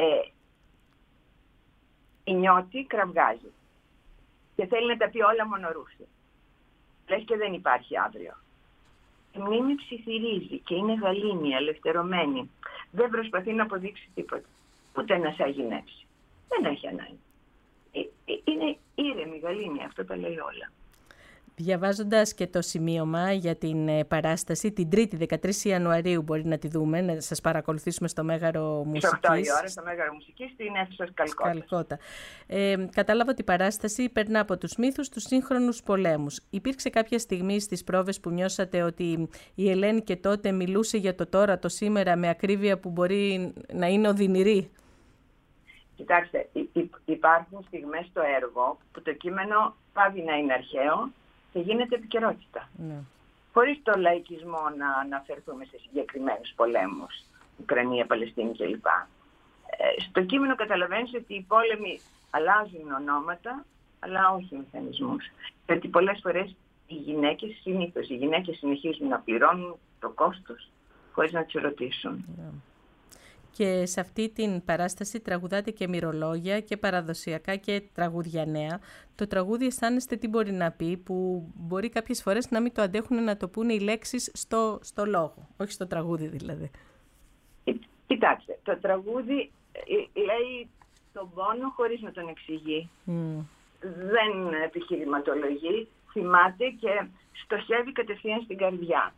η νιώτη κραυγάζει και θέλει να τα πει όλα μονορούσια. Λες και δεν υπάρχει αύριο. Η μνήμη ψιθυρίζει και είναι γαλήνια, ελευθερωμένη. Δεν προσπαθεί να αποδείξει τίποτα, ούτε να σαγηνεύσει. Δεν έχει ανάγκη. Είναι ήρεμη, γαλήνια, αυτό τα λέει όλα. Διαβάζοντας και το σημείωμα για την παράσταση, την Τρίτη δεκατρείς Ιανουαρίου μπορεί να τη δούμε, να σας παρακολουθήσουμε στο Μέγαρο Μουσικής. Στις οκτώ η ώρα στο Μέγαρο Μουσικής, στην αίθουσα Καλκώτα. Ε, κατάλαβα ότι η παράσταση περνά από τους μύθους τους σύγχρονους πολέμους. Υπήρξε κάποια στιγμή στις πρόβες που νιώσατε ότι η Ελένη και τότε μιλούσε για το τώρα, το σήμερα, με ακρίβεια που μπορεί να είναι οδυνηρή? Κοιτάξτε, υπάρχουν στιγμές στο έργο που το κείμενο πάβει να είναι αρχαίο και γίνεται επικαιρότητα. Ναι. Χωρίς το λαϊκισμό να αναφερθούμε σε συγκεκριμένους πολέμους, Ουκρανία, Παλαιστίνη κλπ. Ε, στο κείμενο καταλαβαίνεις ότι οι πόλεμοι αλλάζουν ονόματα, αλλά όχι μηχανισμούς. Γιατί πολλές φορές οι γυναίκες, συνήθως οι γυναίκες συνεχίζουν να πληρώνουν το κόστος χωρίς να τις ρωτήσουν. Ναι. Και σε αυτή την παράσταση τραγουδάτε και μυρολόγια και παραδοσιακά και τραγούδια νέα. Το τραγούδι αισθάνεστε τι μπορεί να πει, που μπορεί κάποιες φορές να μην το αντέχουν να το πούνε οι λέξεις στο, στο λόγο, όχι στο τραγούδι δηλαδή. Κοιτάξτε, το τραγούδι λέει τον πόνο χωρίς να τον εξηγεί. Mm. Δεν επιχειρηματολογεί, θυμάται και στοχεύει κατευθείαν στην καρδιά.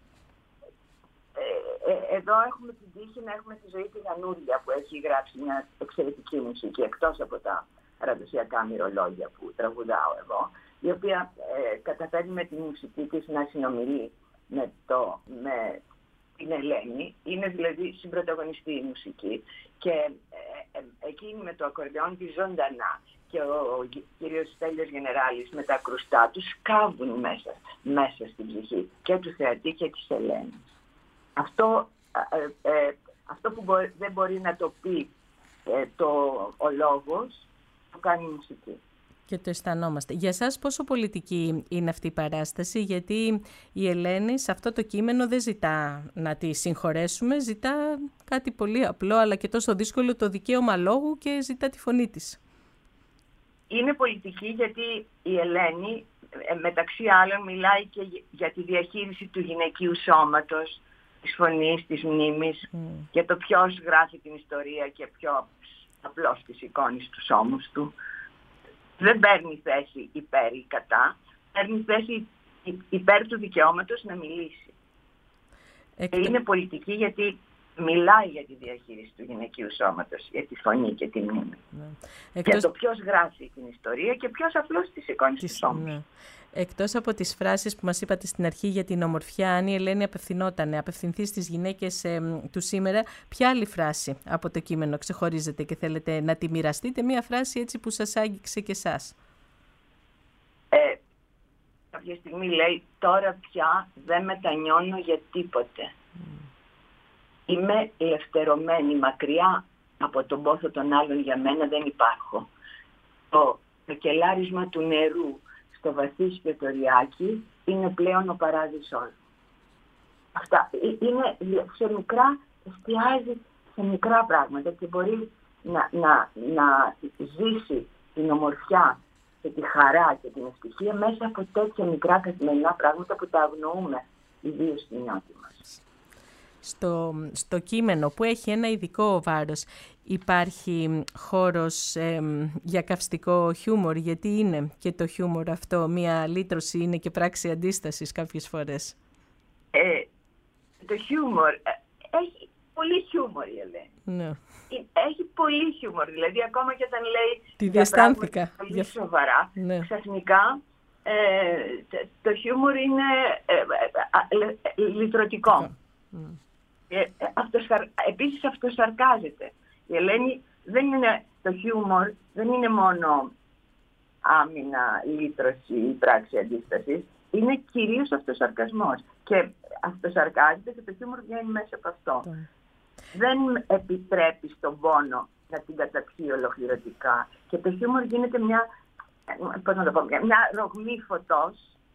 Ε, εδώ έχουμε την τύχη να έχουμε τη ζωή τη Γανούρια που έχει γράψει μια εξαιρετική μουσική εκτός από τα παραδοσιακά μυρολόγια που τραγουδάω εγώ, η οποία ε, καταφέρει με τη μουσική της να συνομιλεί με, το, με την Ελένη, είναι δηλαδή συμπρωταγωνιστή η μουσική και ε, ε, εκείνη με το ακορντεόν τη ζωντανά και ο, ο κύριος Στέλιος Γενεράλης με τα κρουστά τους σκάβουν μέσα, μέσα στην ψυχή και του θεατή και της Ελένης. Αυτό, ε, ε, αυτό που μπορεί, δεν μπορεί να το πει ε, το, ο λόγος, το κάνει η μουσική. Και το αισθανόμαστε. Για σας πόσο πολιτική είναι αυτή η παράσταση, γιατί η Ελένη σε αυτό το κείμενο δεν ζητά να τη συγχωρέσουμε, ζητά κάτι πολύ απλό αλλά και τόσο δύσκολο, το δικαίωμα λόγου, και ζητά τη φωνή της. Είναι πολιτική γιατί η Ελένη μεταξύ άλλων μιλάει και για τη διαχείριση του γυναικείου σώματος, της φωνής, της μνήμης, mm. και το ποιος γράφει την ιστορία και ποιο απλώς τη σηκώνει στους ώμους του. Δεν παίρνει θέση υπέρ ή κατά, παίρνει θέση υπέρ του δικαιώματος να μιλήσει. Εκτο... Είναι πολιτική γιατί μιλάει για τη διαχείριση του γυναικείου σώματος, για τη φωνή και τη μνήμη. Ναι. Εκτός... Για το ποιος γράφει την ιστορία και ποιος απλώς τη σηκώνει της... στους ώμους. Ναι. Εκτός από τις φράσεις που μας είπατε στην αρχή για την ομορφιά, αν η Ελένη απευθυνόταν, απευθυνθεί στις γυναίκες ε, του σήμερα, ποια άλλη φράση από το κείμενο ξεχωρίζετε και θέλετε να τη μοιραστείτε, μία φράση έτσι που σας άγγιξε και εσάς? Ε, κάποια στιγμή λέει, τώρα πια δεν μετανιώνω για τίποτε. Mm. Είμαι ελευθερωμένη, μακριά από τον πόθο των άλλων, για μένα δεν υπάρχω. Το, το κελάρισμα του νερού στο βαθύ σπιωτοριάκι είναι πλέον ο παράδεισος. Αυτά είναι σε μικρά, εστιάζει σε μικρά πράγματα και μπορεί να, να, να ζήσει την ομορφιά και τη χαρά και την ευτυχία μέσα από τέτοια μικρά καθημερινά πράγματα που τα αγνοούμε, ιδίως στην νιώτη μας. Στο, στο κείμενο που έχει ένα ειδικό βάρος, υπάρχει χώρος ε, για καυστικό χιούμορ, γιατί είναι και το χιούμορ αυτό μία λύτρωση, είναι και πράξη αντίστασης κάποιες φορές? Ε, το χιούμορ, ε, έχει πολύ χιούμορ η Ελένη. Ναι. Έχει πολύ χιούμορ, δηλαδή ακόμα και όταν λέει τη διαστάνθηκα πολύ για... σοβαρά, ναι. Ξαφνικά ε, το χιούμορ είναι ε, ε, ε, λυτρωτικό. Mm. Ε, αυτοσαρ... Επίσης αυτοσαρκάζεται. Η Ελένη δεν είναι, το χιούμορ δεν είναι μόνο άμυνα, λύτρωση ή πράξη αντίστασης, είναι κυρίως αυτοσαρκασμός. Και αυτοσαρκάζεται και το χιούμορ βγαίνει μέσα από αυτό. Mm. Δεν επιτρέπει στον πόνο να την καταπιεί ολοκληρωτικά. Και το χιούμορ γίνεται μια, πώς να το πω, μια ρογμή φωτός.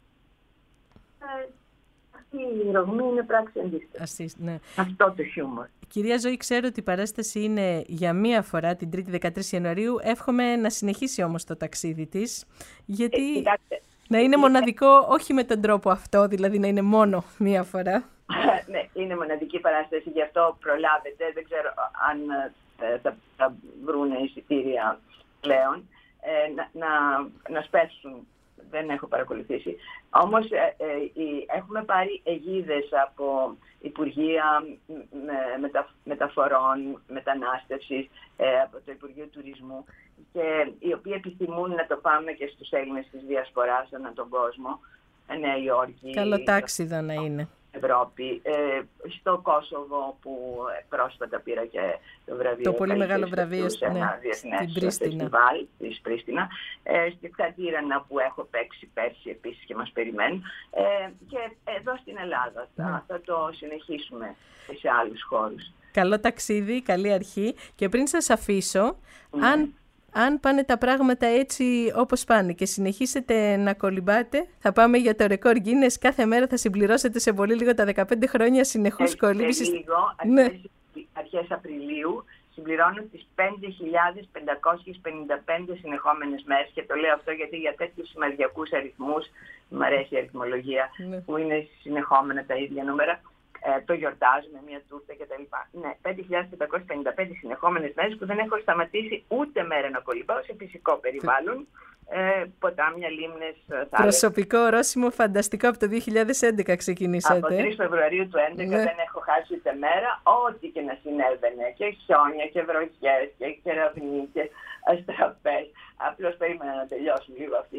Ε, αυτή η ρογμή είναι πράξη αντίσταση. Ναι. Αυτό το χιούμορ. Κυρία Ζωή, ξέρω ότι η παράσταση είναι για μία φορά την Τρίτη δεκατρείς Ιανουαρίου. Εύχομαι να συνεχίσει όμως το ταξίδι της, γιατί ε, να είναι μοναδικό, όχι με τον τρόπο αυτό, δηλαδή να είναι μόνο μία φορά. Ναι, είναι μοναδική παράσταση, γι' αυτό προλάβετε. Δεν ξέρω αν ε, θα, θα βρουν εισιτήρια πλέον ε, να, να, να σπέσουν. Δεν έχω παρακολουθήσει. Όμως ε, ε, ε, έχουμε πάρει αιγίδες από Υπουργεία μετα, Μεταφορών, Μετανάστευσης, ε, από το Υπουργείο Τουρισμού, και οι οποίοι επιθυμούν να το πάμε και στους Έλληνες της Διασποράς ανά τον κόσμο, Νέα Υόρκη. Καλό τάξιδο να είναι. Ευρώπη, ε, στο Κόσοβο που πρόσφατα πήρα και το βραβείο. Το πολύ μεγάλο βραβείο σε ένα ναι, διεθνές φεστιβάλ της Πρίστινα. Ε, στη Ξατήρανα που έχω παίξει πέρσι επίσης και μας περιμένουν. Ε, και εδώ στην Ελλάδα θα, ναι. θα το συνεχίσουμε σε άλλους χώρους. Καλό ταξίδι, καλή αρχή. Και πριν σας αφήσω, ναι. αν... Αν πάνε τα πράγματα έτσι όπως πάνε και συνεχίσετε να κολυμπάτε, θα πάμε για το ρεκόρ Guinness. Κάθε μέρα θα συμπληρώσετε σε πολύ λίγο τα δεκαπέντε χρόνια συνεχούς κολύμπησης. Σε λίγο, αρχές, ναι. αρχές Απριλίου, συμπληρώνω τις πέντε χιλιάδες πεντακόσιες πενήντα πέντε συνεχόμενες μέρες, και το λέω αυτό γιατί για τέτοιους σημαδιακούς αριθμούς, μου αρέσει η αριθμολογία, ναι. που είναι συνεχόμενα τα ίδια νούμερα, ε, το γιορτάζουμε, μια τούρτα κτλ. Ναι, πέντε χιλιάδες πεντακόσιες πενήντα πέντε συνεχόμενες μέρες που δεν έχω σταματήσει ούτε μέρα να κολυμπάω σε φυσικό περιβάλλον. Ε, ποτάμια, λίμνες, θάλασσες. Προσωπικό ορόσημο φανταστικό, από το δύο χιλιάδες έντεκα ξεκινήσατε. Από τρεις Φεβρουαρίου του δύο χιλιάδες έντεκα ναι. δεν έχω χάσει ούτε μέρα, ό,τι και να συνέβαινε. Και χιόνια και βροχές και κεραυνοί και αστραπές. Απλώς περίμενα να τελειώσουν λίγο αυτοί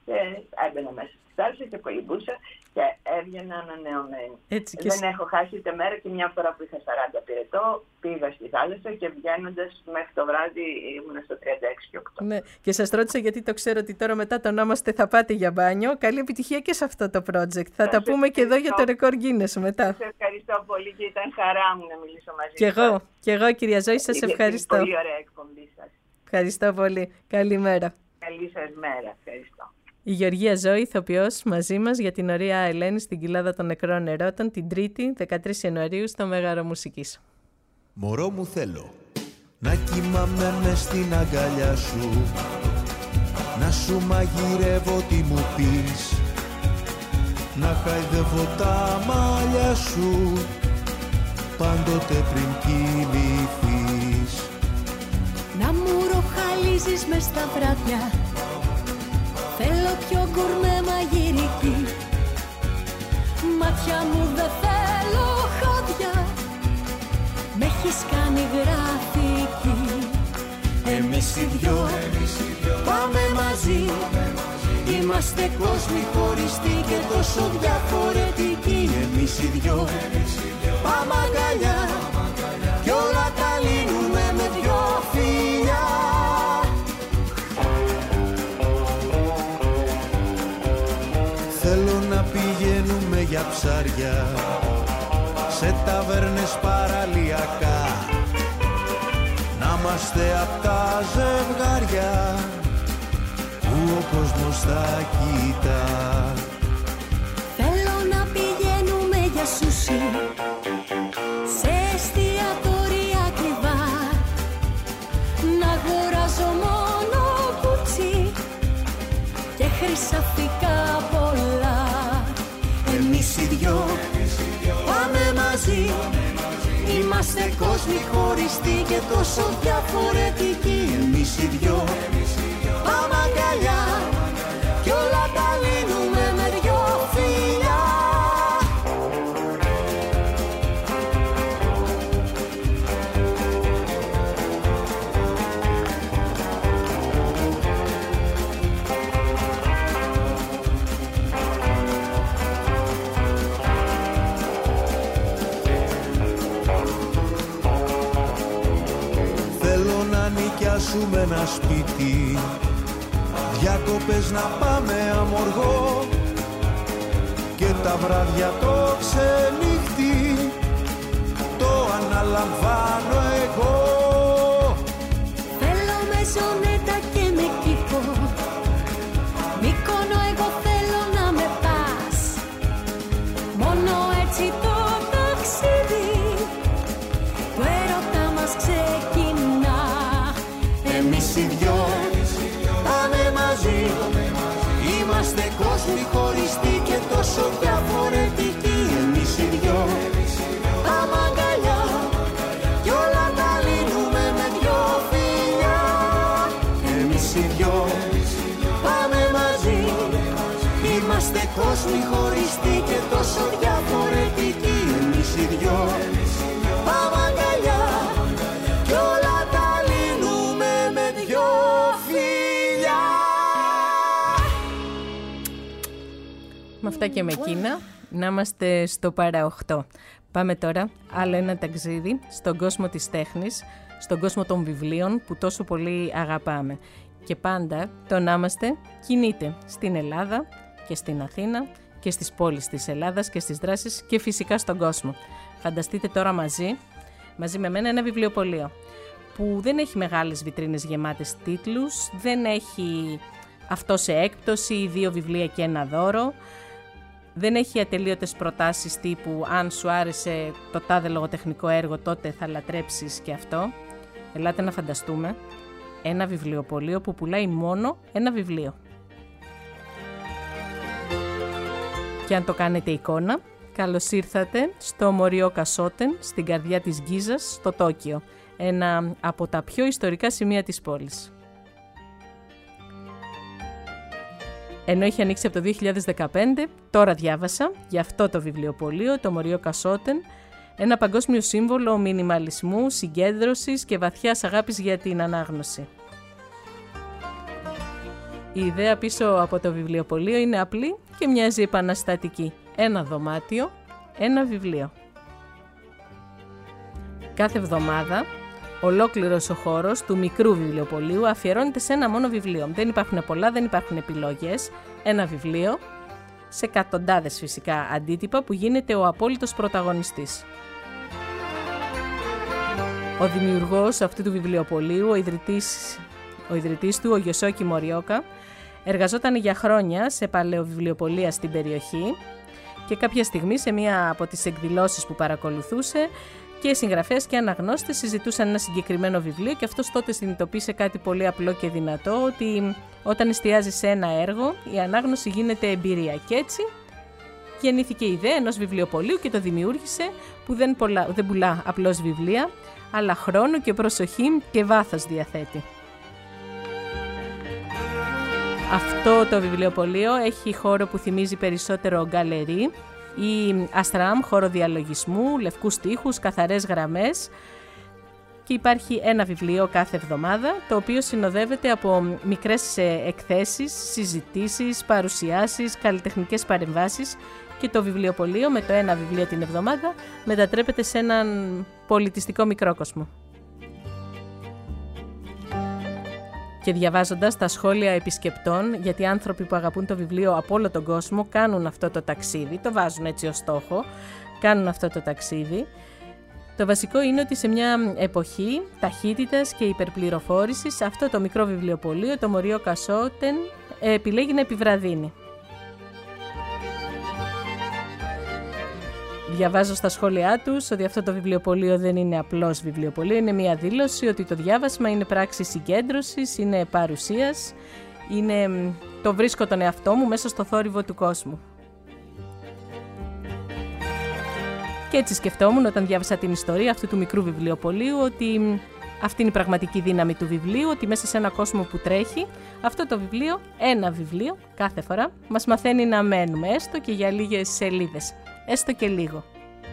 και έμπαινα μέσα στη θάλασσα και κολυμπούσα και έβγαινα ανανεωμένη. Έτσι, Δεν και... έχω χάσει ούτε μέρα και μια φορά που είχα σαράντα πυρετό πήγα στη θάλασσα και βγαίνοντας μέχρι το βράδυ ήμουν στο τριάντα έξι και οκτώ. Ναι. Και σας ρώτησα γιατί το ξέρω ότι τώρα μετά το ονόμαστε θα πάτε για μπάνιο. Καλή επιτυχία και σε αυτό το project. Θα, θα τα πούμε και εδώ για το ρεκόρ Guinness μετά. Σας ευχαριστώ πολύ και ήταν χαρά μου να μιλήσω μαζί σας. Και εγώ, και εγώ κυρία Ζώη, σας ευχαριστώ. Πολύ ωραία εκπομπή σας. Ευχαριστώ πολύ. Καλημέρα. Καλή σας μέρα. Ευχαριστώ. Η Γεωργία Ζώη, ηθοποιός, μαζί μας για την ωραία Ελένη στην Κοιλάδα των Νεκρών Ερώτων την Τρίτη, δεκατρείς Ιανουαρίου, στο Μέγαρο Μουσικής. Μωρό μου θέλω να κοιμάμαι μες στην αγκαλιά σου, να σου μαγειρεύω τι μου πεις, να χαϊδεύω τα μαλλιά σου πάντοτε πριν κοιμηθείς, να μου ροχαλίζεις μες στα βράδια. Θέλω πιο γκουρμέ μαγειρική. Μάτια μου δεν θέλω χάδια. Μ' έχεις κάνει γραφική. Εμείς οι δυο πάμε μαζί. Είμαστε κόσμοι χωριστοί και τόσο διαφορετικοί. Εμείς οι δυο πάμε αγκαλιά κι όλα τα λύνουμε με δυο φιλιά. Θέλω να πηγαίνουμε για ψάρια σε ταβέρνες παραλιακά, να είμαστε απ' τα ζευγάρια που ο κόσμος θα κοιτά. Θέλω να πηγαίνουμε για σουσί σε εστιατόρια ακριβά, να αγοράζω μόνο κουτσί και χρυσαφικά πολλά. Εμείς οι δυο πάμε μαζί. Είμαστε κόσμοι χωριστοί και τόσο διαφορετικοί. Εμείς οι δυο πάμε αγκαλιά κι όλα τα λύνουμε με δυο φιλιά. Νοικιάσουμε ένα σπίτι, διακοπές να πάμε αμοργό και τα βράδια το ξενύχτη το αναλαμβάνω εγώ. Θέλω με ζωνέτα και με κήπο, Μύκονο εγώ θέλω να με πας, μόνο έτσι το ταξίδι του έρωτα μας ξεκινά. Εμείς οι δυο πάμε μαζί. Είμαστε κόσμοι χωριστοί και τόσο διαφορετικοί. Εμείς οι δυο πάμε αγκαλιά κι όλα τα λύνουμε με δυο φιλιά. Εμείς οι δυο πάμε μαζί. Είμαστε κόσμοι χωριστοί και τόσο διαφορετικοί. Εμείς οι δυο πάμε αγκαλιά κι όλα τα λύνουμε με δυο φιλιά. Με αυτά και με εκείνα, να είμαστε στο παρά οκτώ. Πάμε τώρα άλλο ένα ταξίδι στον κόσμο της τέχνης, στον κόσμο των βιβλίων που τόσο πολύ αγαπάμε. Και πάντα το να είμαστε κινείται στην Ελλάδα και στην Αθήνα και στις πόλεις της Ελλάδας και στις δράσεις και φυσικά στον κόσμο. Φανταστείτε τώρα μαζί, μαζί με μένα ένα βιβλιοπωλείο που δεν έχει μεγάλες βιτρίνες γεμάτες τίτλους, δεν έχει αυτό σε έκπτωση, δύο βιβλία και ένα δώρο, δεν έχει ατελείωτες προτάσεις τύπου αν σου άρεσε το τάδε λογοτεχνικό έργο τότε θα λατρέψεις και αυτό. Ελάτε να φανταστούμε ένα βιβλιοπωλείο που πουλάει μόνο ένα βιβλίο. Και αν το κάνετε εικόνα, καλώς ήρθατε στο Μοριόκα Σότεν, στην καρδιά της Γκίζας, στο Τόκιο, ένα από τα πιο ιστορικά σημεία της πόλης. Ενώ είχε ανοίξει από το δύο χιλιάδες δεκαπέντε, τώρα διάβασα για αυτό το βιβλιοπωλείο, το Μοριόκα Σότεν, ένα παγκόσμιο σύμβολο μινιμαλισμού, συγκέντρωσης και βαθιάς αγάπης για την ανάγνωση. Η ιδέα πίσω από το βιβλιοπωλείο είναι απλή και μοιάζει επαναστατική. Ένα δωμάτιο, ένα βιβλίο. Κάθε εβδομάδα, ολόκληρος ο χώρος του μικρού βιβλιοπωλείου αφιερώνεται σε ένα μόνο βιβλίο. Δεν υπάρχουν πολλά, δεν υπάρχουν επιλογές. Ένα βιβλίο, σε εκατοντάδες φυσικά αντίτυπα, που γίνεται ο απόλυτος πρωταγωνιστής. Ο δημιουργός αυτού του βιβλιοπωλείου, ο ιδρυτής, ο ιδρυτής του, ο Γιοσόκι Μοριόκα, εργαζόταν για χρόνια σε παλαιοβιβλιοπωλεία στην περιοχή και κάποια στιγμή σε μία από τις εκδηλώσεις που παρακολουθούσε και συγγραφέας και αναγνώστες συζητούσαν ένα συγκεκριμένο βιβλίο και αυτός τότε συνειδητοποίησε κάτι πολύ απλό και δυνατό, ότι όταν εστιάζεις σε ένα έργο η ανάγνωση γίνεται εμπειρία, και έτσι γεννήθηκε η ιδέα ενός βιβλιοπωλείου και το δημιούργησε, που δεν, πολλά, δεν πουλά απλώς βιβλία, αλλά χρόνο και προσοχή και βάθος διαθέτει. Αυτό το βιβλιοπωλείο έχει χώρο που θυμίζει περισσότερο γκαλερί ή αστραμ, χώρο διαλογισμού, λευκούς τοίχους, καθαρές γραμμές, και υπάρχει ένα βιβλίο κάθε εβδομάδα, το οποίο συνοδεύεται από μικρές εκθέσεις, συζητήσεις, παρουσιάσεις, καλλιτεχνικές παρεμβάσεις, και το βιβλιοπωλείο με το ένα βιβλίο την εβδομάδα μετατρέπεται σε έναν πολιτιστικό μικρόκοσμο. Και διαβάζοντας τα σχόλια επισκεπτών, γιατί άνθρωποι που αγαπούν το βιβλίο από όλο τον κόσμο κάνουν αυτό το ταξίδι, το βάζουν έτσι ως στόχο, κάνουν αυτό το ταξίδι. Το βασικό είναι ότι σε μια εποχή ταχύτητας και υπερπληροφόρησης, αυτό το μικρό βιβλιοπωλείο, το Μοριόκα Σότεν, επιλέγει να επιβραδύνει. Διαβάζω στα σχόλιά τους ότι αυτό το βιβλιοπωλείο δεν είναι απλώς βιβλιοπωλείο, είναι μια δήλωση ότι το διάβασμα είναι πράξη συγκέντρωσης, είναι παρουσίας, είναι το βρίσκω τον εαυτό μου μέσα στο θόρυβο του κόσμου. Και έτσι σκεφτόμουν όταν διάβασα την ιστορία αυτού του μικρού βιβλιοπωλείου, ότι αυτή είναι η πραγματική δύναμη του βιβλίου, ότι μέσα σε ένα κόσμο που τρέχει, αυτό το βιβλίο, ένα βιβλίο κάθε φορά, μας μαθαίνει να μένουμε, έστω και για λίγες σελίδες. Έστω και λίγο.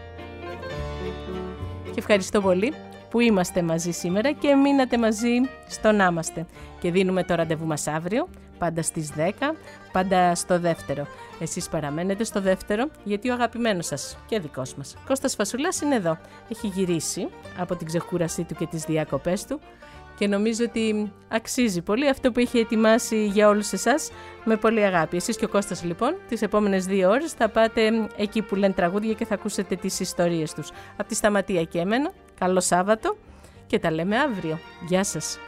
Και ευχαριστώ πολύ που είμαστε μαζί σήμερα και μείνατε μαζί στο να είμαστε. Και δίνουμε το ραντεβού μας αύριο, πάντα στις δέκα, πάντα στο δεύτερο. Εσείς παραμένετε στο δεύτερο, γιατί ο αγαπημένος σας και δικός μας Κώστας Φασουλάς είναι εδώ. Έχει γυρίσει από την ξεκούρασή του και τις διακοπές του και νομίζω ότι αξίζει πολύ αυτό που έχει ετοιμάσει για όλους εσάς με πολύ αγάπη. Εσείς και ο Κώστας λοιπόν τις επόμενες δύο ώρες θα πάτε εκεί που λένε τραγούδια και θα ακούσετε τις ιστορίες τους. Από τη Σταματία και εμένα, καλό Σάββατο και τα λέμε αύριο. Γεια σας.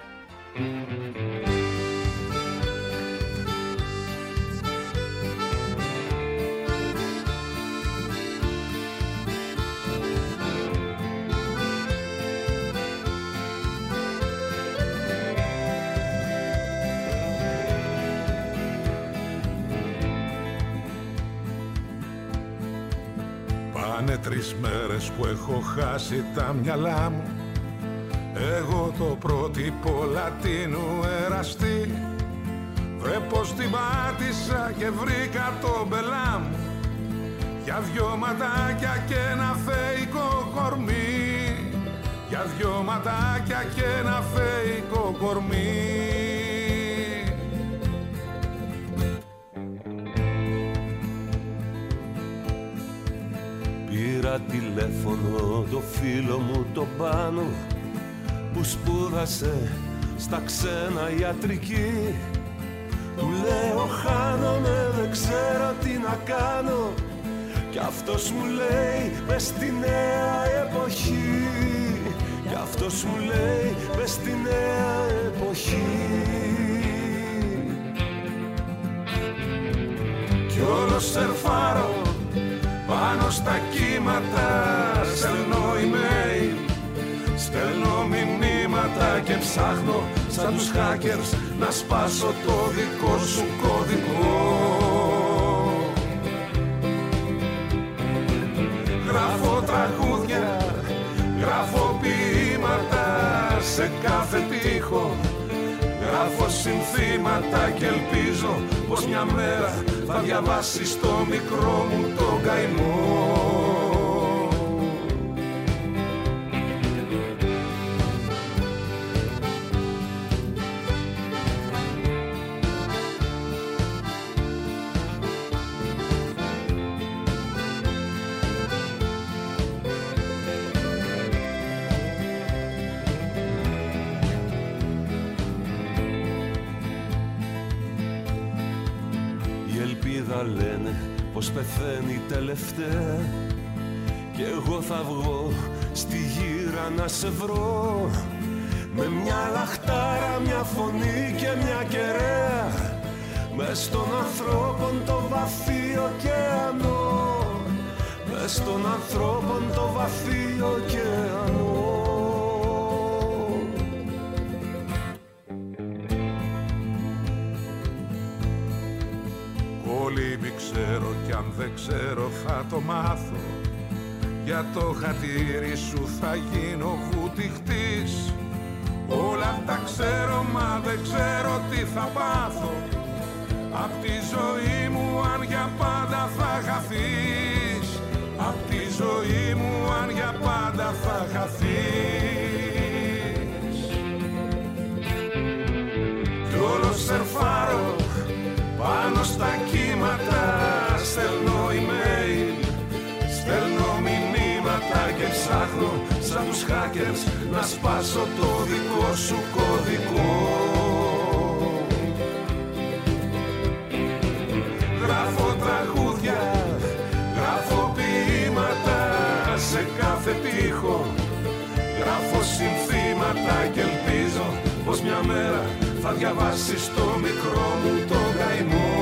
Πάνε τρεις μέρες που έχω χάσει τα μυαλά μου. Εγώ το πρότυπο Λατίνου εραστή. Βρε πως την πάτησα και βρήκα το μπελά μου. Για δυο ματάκια και ένα φεϊκό κορμί. Για δυο ματάκια και ένα φεϊκό κορμί. Πήρα τηλέφωνο το φίλο μου το Πάνο που σπούδασε στα ξένα ιατρική. Του λέω χάνομαι, δεν ξέρω τι να κάνω. Κι αυτός μου λέει μες στη νέα εποχή. Κι αυτός μου λέει μες στη νέα εποχή. Κι όλο σερφάρω πάνω στα κύματα, στέλνω email, στέλνω μηνύματα και ψάχνω σαν τους hackers να σπάσω το δικό σου κωδικό. Γράφω τραγούδια, γράφω ποίηματα σε κάθε τοίχο. Γράφω συνθήματα και ελπίζω πως μια μέρα θα διαβάσεις το μικρό μου το καημό. να λένε πως πεθαίνει τελευταία κι εγώ θα βγω στη γύρα να σε βρω με μια λαχτάρα, μια φωνή και μια κεραία μες στον ανθρώπων το βαθύ ωκεανό, μες στον ανθρώπων το βαθύ ωκεανό. Κολύμπι ξέρω κι αν δεν ξέρω θα το μάθω, για το χατήρι σου θα γίνω βουτυχτής. Όλα τα ξέρω μα δεν ξέρω τι θα πάθω, απ' τη ζωή μου αν για πάντα θα χαθείς, απ' τη ζωή μου αν για πάντα θα χαθείς. Κι όλο σερφάρω πάνω στα κύματα, στέλνω email, στέλνω μηνύματα και ψάχνω σαν τους hackers να σπάσω το δικό σου κωδικό. Γράφω τραγούδια, γράφω ποίηματα σε κάθε τοίχο, γράφω συνθήματα και ελπίζω πως μια μέρα θα διαβάσεις το μικρό μου το καημό.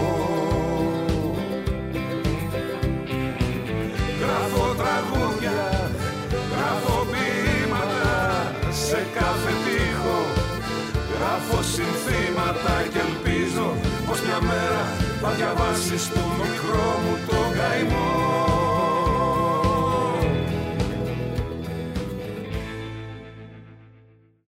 Γράφω τραγούδια, γράφω ποίηματα σε κάθε τοίχο, γράφω συνθήματα και ελπίζω πως μια μέρα θα διαβάσεις το μικρό μου το καημό.